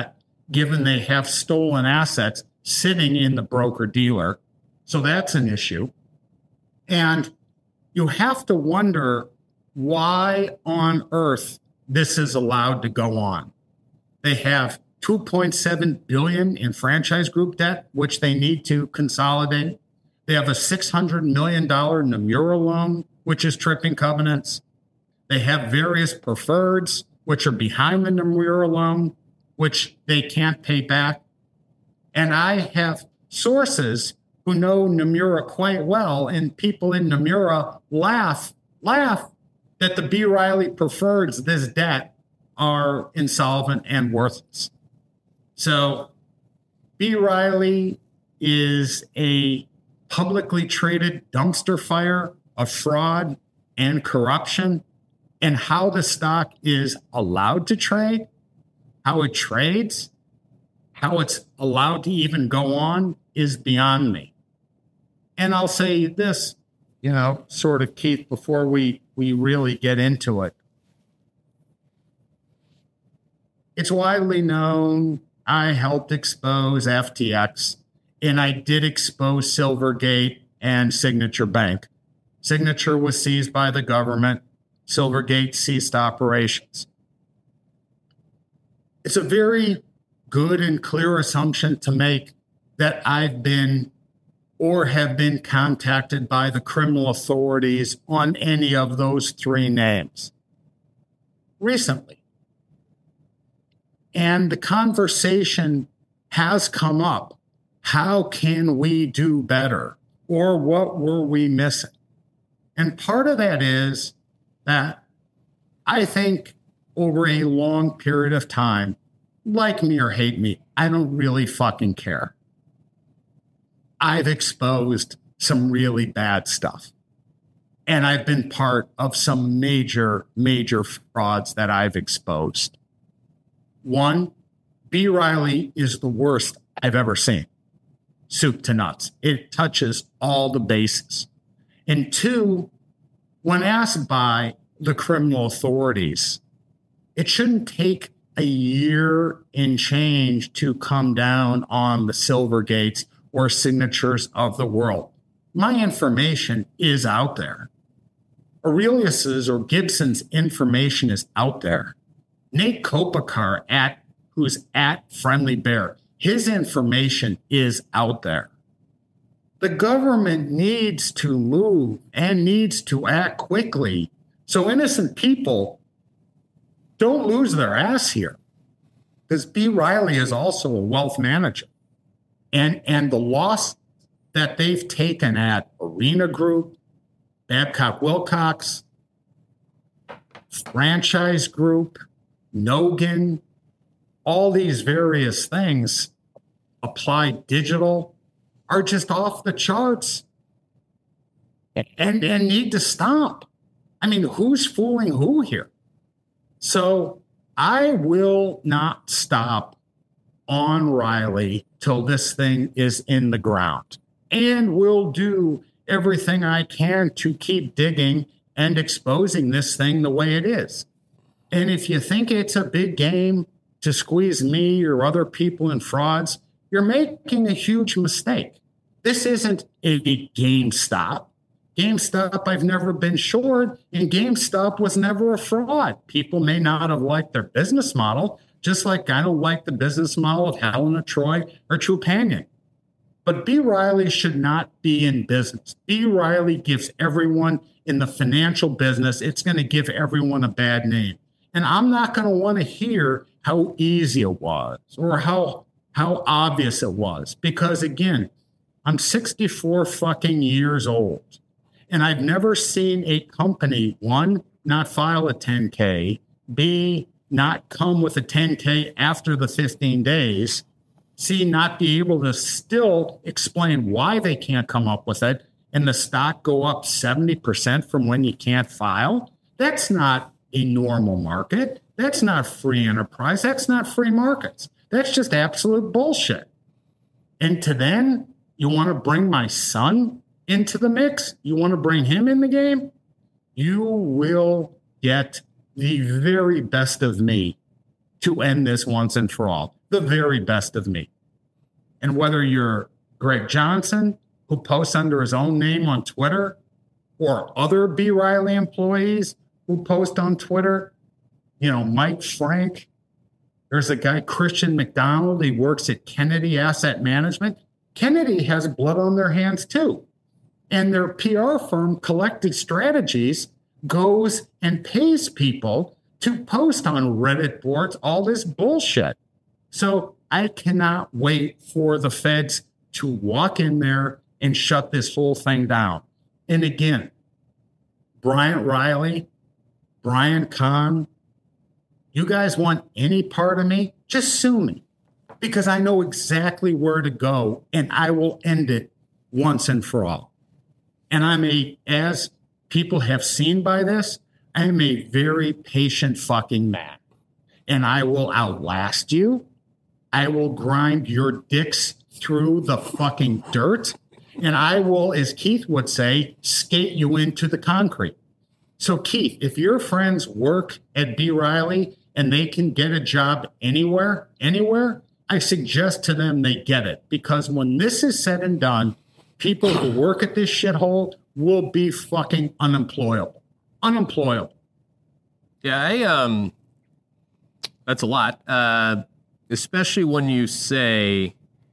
given they have stolen assets sitting in the broker-dealer. So that's an issue. And you have to wonder why on earth this is allowed to go on. They have two point seven billion dollars in franchise group debt, which they need to consolidate. They have a six hundred million dollars Nomura loan, which is tripping covenants. They have various preferreds, which are behind the Nomura loan, which they can't pay back. And I have sources who know Nomura quite well, and people in Nomura laugh, laugh that the B. Riley preferreds, this debt, are insolvent and worthless. So B. Riley is a publicly traded dumpster fire of fraud and corruption, and how the stock is allowed to trade, how it trades, how it's allowed to even go on is beyond me. And I'll say this, you know, sort of, Keith, before we, we really get into it. It's widely known I helped expose F T X, and I did expose Silvergate and Signature Bank. Signature was seized by the government. Silvergate ceased operations. It's a very good and clear assumption to make that I've been or have been contacted by the criminal authorities on any of those three names recently. And the conversation has come up. How can we do better? Or what were we missing? And part of that is that I think over a long period of time, like me or hate me, I don't really fucking care. I've exposed some really bad stuff. And I've been part of some major, major frauds that I've exposed. One, B. Riley is the worst I've ever seen. Soup to nuts. It touches all the bases. And two, when asked by the criminal authorities, it shouldn't take a year and change to come down on the Silvergates or Signatures of the world. My information is out there. Aurelius's or Gibson's information is out there. Nate Kopakar, at who's at Friendly Bear, his information is out there. The government needs to move and needs to act quickly so innocent people don't lose their ass here. Because B. Riley is also a wealth manager. And, and the loss that they've taken at Arena Group, Babcock Wilcox, Franchise Group, Nogan, all these various things, Applied Digital, are just off the charts and, and need to stop. I mean, who's fooling who here? So I will not stop on Riley till this thing is in the ground, and will do everything I can to keep digging and exposing this thing the way it is. And if you think it's a big game to squeeze me or other people in frauds, you're making a huge mistake. This isn't a GameStop. GameStop, I've never been short, and GameStop was never a fraud. People may not have liked their business model, just like I don't like the business model of Helen of Troy or Trupanion. But B. Riley should not be in business. B. Riley gives everyone in the financial business, it's going to give everyone a bad name. And I'm not going to want to hear how easy it was or how, how obvious it was. Because again, I'm sixty-four fucking years old. And I've never seen a company, one, not file a ten K, B, not come with a ten K after the fifteen days, C, not be able to still explain why they can't come up with it, and the stock go up seventy percent from when you can't file. That's not a normal market. That's not free enterprise. That's not free markets. That's just absolute bullshit. And to then, you want to bring my son into the mix? You want to bring him in the game? You will get the very best of me to end this once and for all. the very best of me. And whether you're Greg Johnson, who posts under his own name on Twitter, or other B. Riley employees who post on Twitter, you know, Mike Frank, there's a guy, Christian McDonald, he works at Kennedy Asset Management. Kennedy has blood on their hands too. And their P R firm, Collective Strategies, goes and pays people to post on Reddit boards all this bullshit. So I cannot wait for the feds to walk in there and shut this whole thing down. And again, Bryant Riley, Brian Kahn, you guys want any part of me? Just sue me, because I know exactly where to go, and I will end it once and for all. And I'm a, as people have seen by this, I'm a very patient fucking man. And I will outlast you. I will grind your dicks through the fucking dirt. And I will, as Keith would say, skate you into the concrete. So Keith, if your friends work at B. Riley and they can get a job anywhere, anywhere, I suggest to them they get it. Because when this is said and done, people who work at this shithole will be fucking unemployable. Unemployable. Yeah, I, um, that's a lot. Uh, especially when you say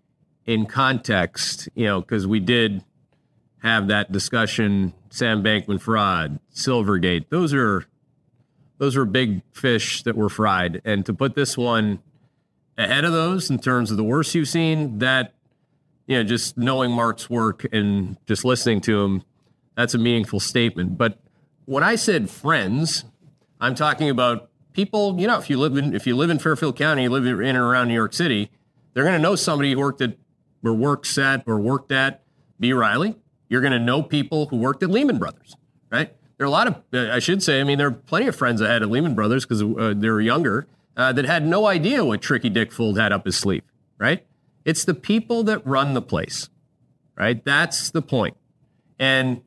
in context, you know, because we did have that discussion, Sam Bankman-Fried, Silvergate. Those are those are big fish that were fried. And to put this one ahead of those in terms of the worst you've seen, that, you know, just knowing Mark's work and just listening to him, that's a meaningful statement. But when I said friends, I'm talking about people, you know, if you live in if you live in Fairfield County, you live in and around New York City, they're going to know somebody who worked at or works at or worked at B. Riley. You're going to know people who worked at Lehman Brothers, right? There are a lot of, uh, I should say, I mean, there are plenty of friends I had at Lehman Brothers because uh, they were younger uh, that had no idea what Tricky Dick Fuld had up his sleeve, right? It's the people that run the place, right? That's the point. And,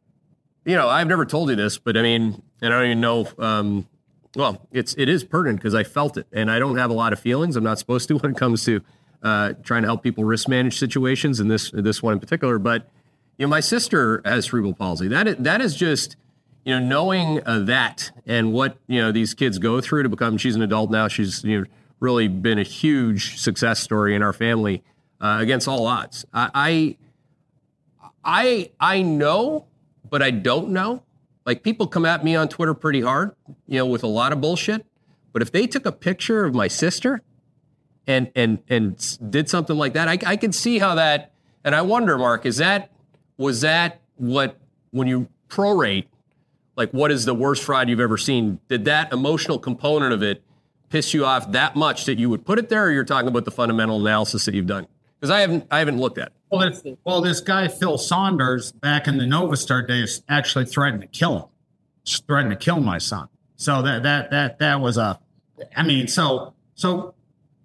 you know, I've never told you this, but I mean, and I don't even know, um, well, it's, it is pertinent because I felt it and I don't have a lot of feelings. I'm not supposed to when it comes to uh, trying to help people risk manage situations in this, this one in particular. But, you know, my sister has cerebral palsy. That is, that is just, you know, knowing uh, that and what, you know, these kids go through to become, she's an adult now. She's, you know, really been a huge success story in our family uh, against all odds. I, I, I know, but I don't know. Like, people come at me on Twitter pretty hard, you know, with a lot of bullshit. But if they took a picture of my sister and and and did something like that, I, I could see how that. And I wonder, Mark, is that was that what, when you prorate, like, what is the worst fraud you've ever seen? Did that emotional component of it piss you off that much that you would put it there, or you're talking about the fundamental analysis that you've done? Because I haven't, I haven't looked at it. Well, it's, well, this guy Phil Saunders back in the Novastar days actually threatened to kill him, Just threatened to kill my son. So that that that that was a, I mean, so so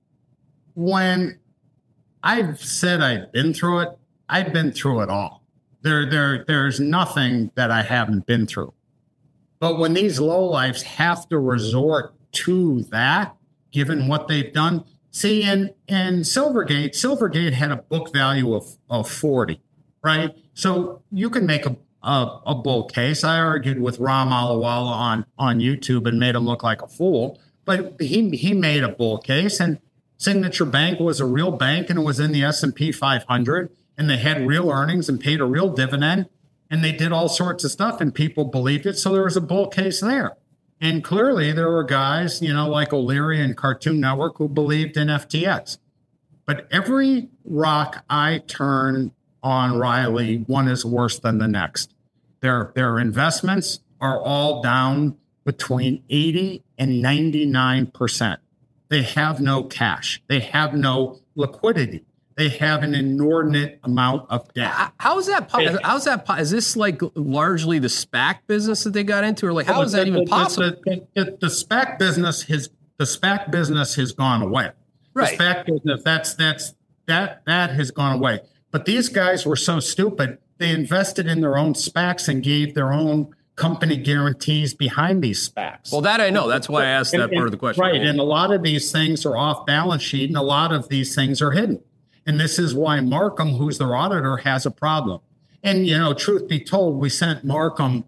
when I've said I've been through it, I've been through it all. There there there's nothing that I haven't been through. But when these lowlifes have to resort to that, given what they've done, see, in, in Silvergate, Silvergate had a book value of, of forty, right? So you can make a, a, a bull case. I argued with Ram Alawala on, on YouTube and made him look like a fool, but he, he made a bull case, and Signature Bank was a real bank, and it was in the S and P five hundred, and they had real earnings and paid a real dividend. And they did all sorts of stuff, and people believed it. So there was a bull case there. And clearly there were guys, you know, like O'Leary and Cartoon Network who believed in F T X. But every rock I turn on Riley, one is worse than the next. Their, their investments are all down between eighty and ninety-nine percent. They have no cash. They have no liquidity. They have an inordinate amount of debt. How is that? How's that? Is this like largely the SPAC business that they got into, or like how is that even possible? The, the, the, the SPAC business has the SPAC business has gone away. Right. The SPAC business that's that's that that has gone away. But these guys were so stupid. They invested in their own SPACs and gave their own company guarantees behind these SPACs. Well, that I know. That's why I asked that and, part of the question. Right. And a lot of these things are off balance sheet and a lot of these things are hidden. And this is why Markham, who's their auditor, has a problem. And, you know, truth be told, we sent Markham,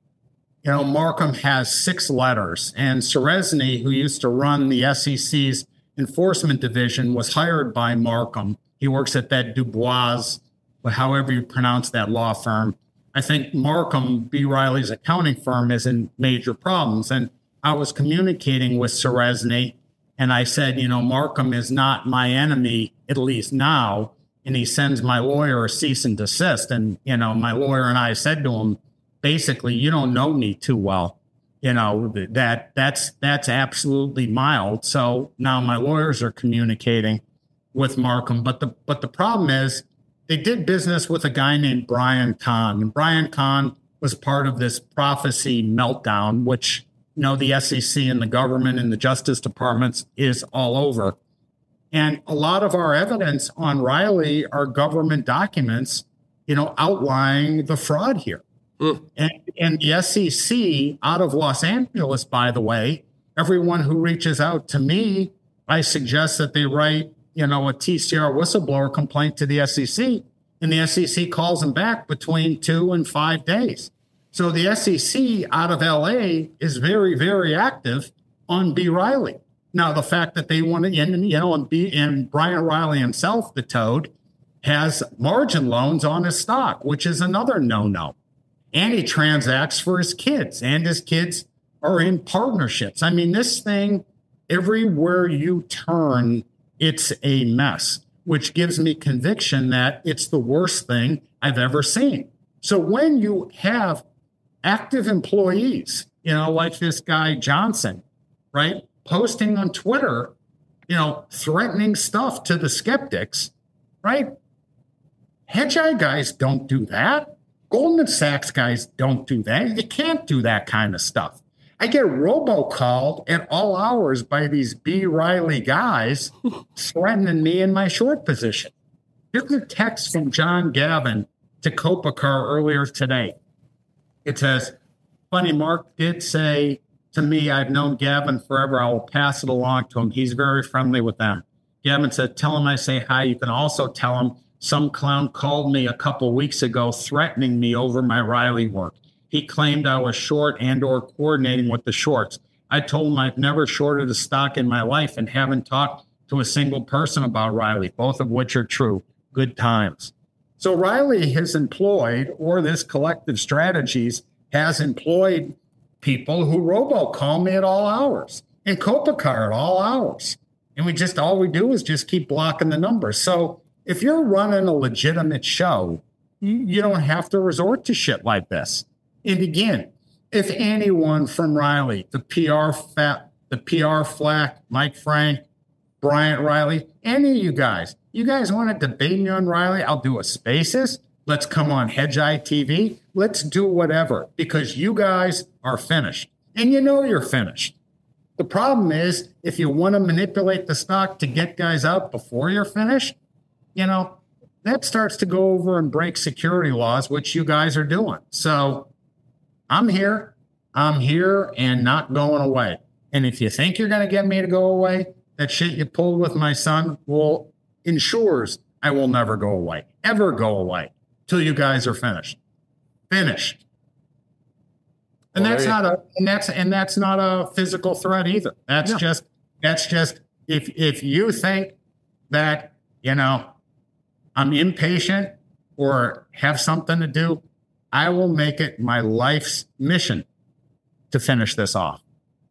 you know, Markham has six letters. And Cerezny, who used to run the S E C's enforcement division, was hired by Markham. He works at that Dubois, however you pronounce that law firm. I think Markham, B. Riley's accounting firm, is in major problems. And I was communicating with Cerezny, and I said, you know, Markham is not my enemy, at least now. And he sends my lawyer a cease and desist. And, you know, my lawyer and I said to him, basically, you don't know me too well. You know, that that's that's absolutely mild. So now my lawyers are communicating with Markham. But the but the problem is, they did business with a guy named Brian Kahn. And Brian Kahn was part of this prophecy meltdown, which, you know, the S E C and the government and the Justice Departments is all over. And a lot of our evidence on Riley are government documents, you know, outlining the fraud here. Mm. And, and the S E C out of Los Angeles, by the way, everyone who reaches out to me, I suggest that they write, you know, a T C R whistleblower complaint to the S E C, and the S E C calls them back between two and five days. So the S E C out of L A is very, very active on B. Riley. Now, the fact that they want to, and, you know, and, B, and Brian Riley himself, the toad, has margin loans on his stock, which is another no-no. And he transacts for his kids, and his kids are in partnerships. I mean, this thing, everywhere you turn, it's a mess, which gives me conviction that it's the worst thing I've ever seen. So when you have active employees, you know, like this guy Johnson, right, posting on Twitter, you know, threatening stuff to the skeptics, right? Hedgeye guys don't do that. Goldman Sachs guys don't do that. You can't do that kind of stuff. I get robocalled at all hours by these B. Riley guys threatening me in my short position. Here's a text from John Gavin to Kopakar earlier today. It says, funny, Mark did say to me, I've known Gavin forever. I will pass it along to him. He's very friendly with them. Gavin said, tell him I say hi. You can also tell him some clown called me a couple weeks ago threatening me over my Riley work. He claimed I was short and or coordinating with the shorts. I told him I've never shorted a stock in my life and haven't talked to a single person about Riley, both of which are true. Good times. So Riley has employed, or this Collective Strategies has employed people who robocall me at all hours and Kopakar at all hours. And we just, all we do is just keep blocking the numbers. So if you're running a legitimate show, you don't have to resort to shit like this. And again, if anyone from Riley, the P R fat, the P R flack, Mike Frank, Bryant Riley, any of you guys, you guys want to debate me on Riley? I'll do a Spaces. Let's come on Hedgeye T V. Let's do whatever, because you guys are finished. And you know you're finished. The problem is, if you want to manipulate the stock to get guys out before you're finished, you know, that starts to go over and break security laws, which you guys are doing. So I'm here. I'm here and not going away. And if you think you're going to get me to go away, that shit you pulled with my son will ensures I will never go away, ever go away till you guys are finished. Finished. And well, that's not a and that's and that's not a physical threat either. That's no. just that's just if if you think that, you know, I'm impatient or have something to do, I will make it my life's mission to finish this off.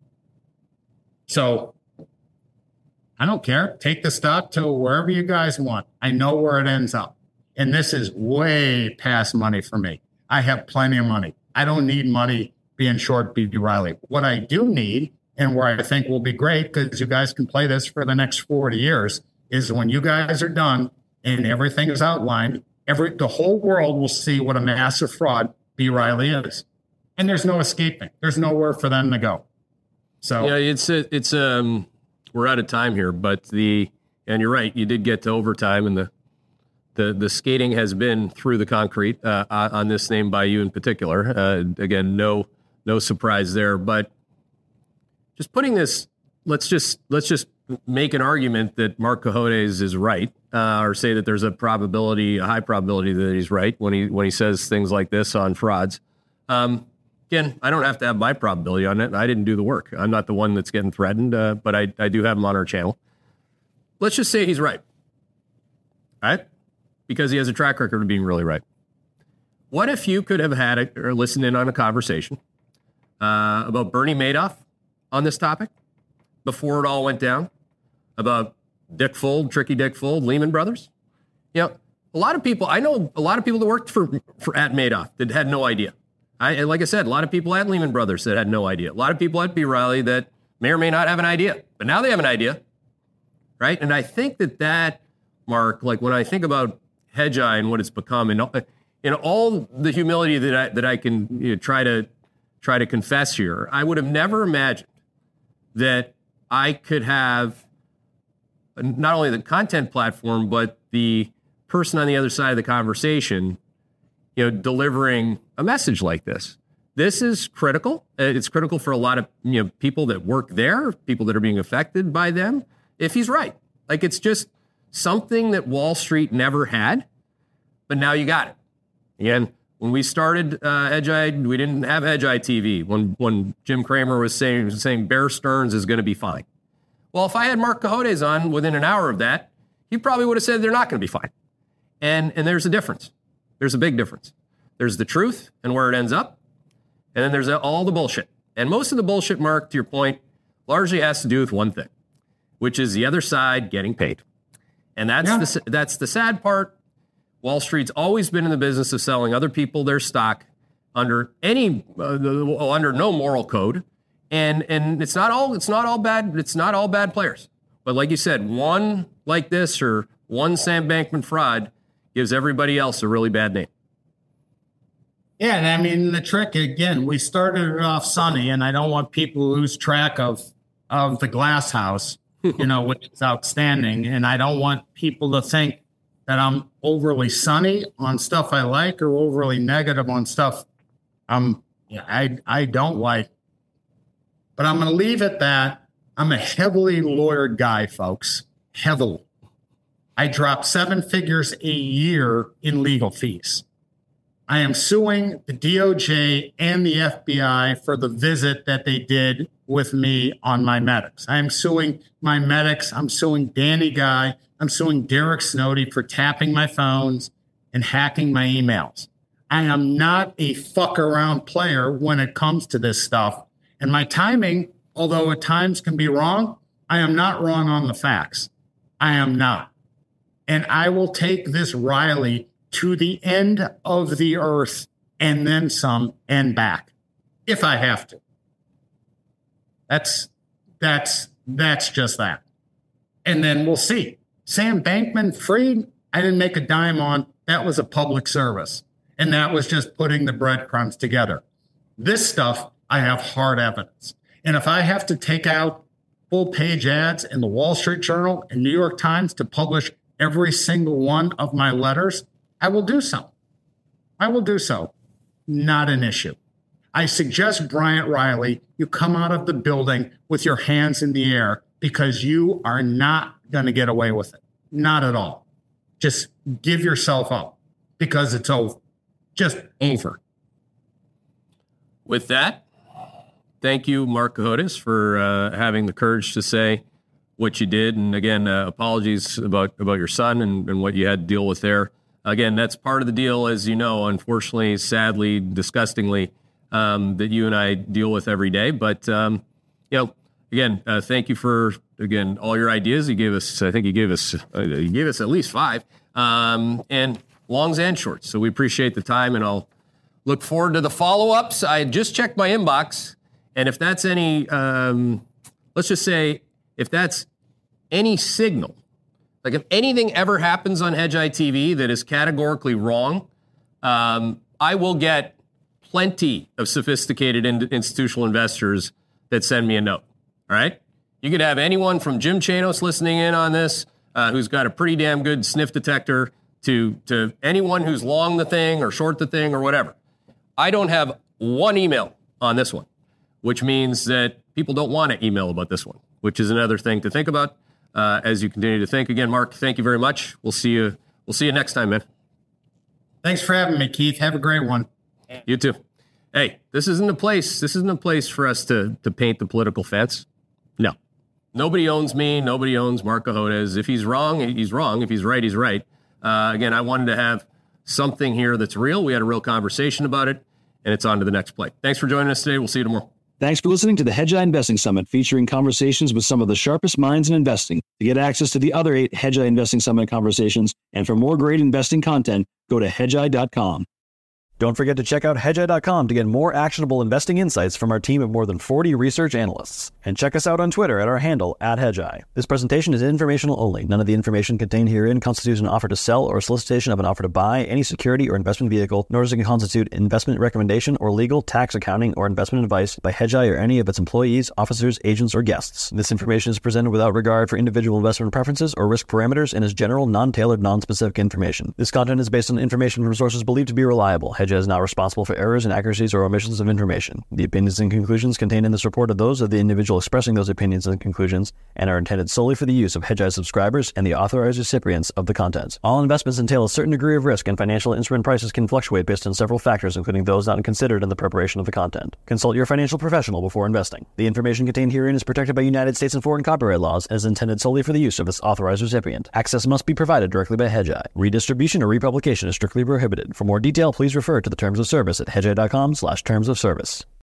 So I don't care. Take the stock to wherever you guys want. I know where it ends up. And this is way past money for me. I have plenty of money. I don't need money being short B. Riley. What I do need, and where I think will be great, because you guys can play this for the next forty years, is when you guys are done and everything is outlined, every the whole world will see what a massive fraud B. Riley is. And there's no escaping. There's nowhere for them to go. So yeah, it's a, it's um we're out of time here, but the and you're right, you did get to overtime, and the the the skating has been through the concrete uh, on this name by you in particular. Uh, again, no no surprise there. But just putting this, let's just let's just make an argument that Mark Cohodes is right, uh, or say that there's a probability, a high probability that he's right when he when he says things like this on frauds. Um, again, I don't have to have my probability on it. I didn't do the work. I'm not the one that's getting threatened, uh, but I, I do have him on our channel. Let's just say he's right, right? Because he has a track record of being really right. What if you could have had a, or listened in on a conversation uh, about Bernie Madoff on this topic before it all went down, about Dick Fuld, Tricky Dick Fuld, Lehman Brothers? You know, a lot of people, I know a lot of people that worked for, for at Madoff that had no idea. I, like I said, a lot of people at Lehman Brothers that had no idea. A lot of people at B. Riley that may or may not have an idea, but now they have an idea, right? And I think that that, Mark, like when I think about Hedgeye and what it's become, and in all the humility that I that I can you know, try to try to confess here, I would have never imagined that I could have not only the content platform, but the person on the other side of the conversation, you know, delivering a message like this. This is critical. It's critical for a lot of you know people that work there, people that are being affected by them. If he's right, like it's just something that Wall Street never had, but now you got it. Again, when we started uh, Hedgeye, we didn't have Hedgeye T V. When when Jim Cramer was saying saying Bear Stearns is going to be fine. Well, if I had Mark Cohodes on within an hour of that, he probably would have said they're not going to be fine. And and there's a difference. There's a big difference. There's the truth and where it ends up, and then there's all the bullshit. And most of the bullshit, Mark, to your point, largely has to do with one thing, which is the other side getting paid. And that's yeah. the that's the sad part. Wall Street's always been in the business of selling other people their stock under any uh, under no moral code, and and it's not all it's not all bad it's not all bad players. But like you said, one like this or one Sam Bankman fraud gives everybody else a really bad name. Yeah, and I mean the trick again. We started it off sunny, and I don't want people to lose track of of the glass house. You know, which is outstanding. And I don't want people to think that I'm overly sunny on stuff I like or overly negative on stuff um, yeah, I, I don't like. But I'm going to leave it that I'm a heavily lawyered guy, folks. Heavily. I drop seven figures a year in legal fees. I am suing the D O J and the F B I for the visit that they did with me on my medics. I am suing my medics. I'm suing Danny Guy. I'm suing Derek Snowdy for tapping my phones and hacking my emails. I am not a fuck around player when it comes to this stuff. And my timing, although at times can be wrong, I am not wrong on the facts. I am not. And I will take this Riley to the end of the earth and then some and back if I have to. That's that's that's just that. And then we'll see. Sam Bankman-Fried, I didn't make a dime on. That was a public service. And that was just putting the breadcrumbs together. This stuff, I have hard evidence. And if I have to take out full page ads in the Wall Street Journal and New York Times to publish every single one of my letters, I will do so. I will do so. Not an issue. I suggest, Bryant Riley, you come out of the building with your hands in the air because you are not going to get away with it. Not at all. Just give yourself up because it's over. Just over. With that, thank you, Mark Cohodes, for uh, having the courage to say what you did. And again, uh, apologies about, about your son and, and what you had to deal with there. Again, that's part of the deal, as you know, unfortunately, sadly, disgustingly, um, that you and I deal with every day. But, um, you know, again, uh, thank you for, again, all your ideas. You gave us, I think you gave us, uh, you gave us at least five, um, and longs and shorts. So we appreciate the time, and I'll look forward to the follow-ups. I just checked my inbox, and if that's any, um, let's just say, if that's any signal, like if anything ever happens on Hedgeye T V that is categorically wrong, um, I will get plenty of sophisticated in- institutional investors that send me a note. All right? You could have anyone from Jim Chanos listening in on this, uh, who's got a pretty damn good sniff detector, to, to anyone who's long the thing or short the thing or whatever. I don't have one email on this one, which means that people don't want to email about this one, which is another thing to think about uh, as you continue to think. Again, Mark, thank you very much. We'll see you. We'll see you next time, man. Thanks for having me, Keith. Have a great one. You too. Hey, this isn't a place. This isn't a place for us to to paint the political fence. No, nobody owns me. Nobody owns Mark Cohodes. If he's wrong, he's wrong. If he's right, he's right. Uh, again, I wanted to have something here that's real. We had a real conversation about it, and it's on to the next play. Thanks for joining us today. We'll see you tomorrow. Thanks for listening to the Hedgeye Investing Summit, featuring conversations with some of the sharpest minds in investing. To get access to the other eight Hedgeye Investing Summit conversations and for more great investing content, go to hedgeye dot com. Don't forget to check out hedgeye dot com to get more actionable investing insights from our team of more than forty research analysts. And check us out on Twitter at our handle, at Hedgeye. This presentation is informational only. None of the information contained herein constitutes an offer to sell or a solicitation of an offer to buy any security or investment vehicle, nor does it constitute investment recommendation or legal, tax, accounting, or investment advice by Hedgeye or any of its employees, officers, agents, or guests. This information is presented without regard for individual investment preferences or risk parameters and is general, non-tailored, non-specific information. This content is based on information from sources believed to be reliable. Hedgeye is not responsible for errors, inaccuracies, or omissions of information. The opinions and conclusions contained in this report are those of the individual expressing those opinions and conclusions and are intended solely for the use of Hedgeye subscribers and the authorized recipients of the content. All investments entail a certain degree of risk, and financial instrument prices can fluctuate based on several factors, including those not considered in the preparation of the content. Consult your financial professional before investing. The information contained herein is protected by United States and foreign copyright laws and is intended solely for the use of its authorized recipient. Access must be provided directly by Hedgeye. Redistribution or republication is strictly prohibited. For more detail, please refer to the terms of service at hedgeye dot com slash terms of service.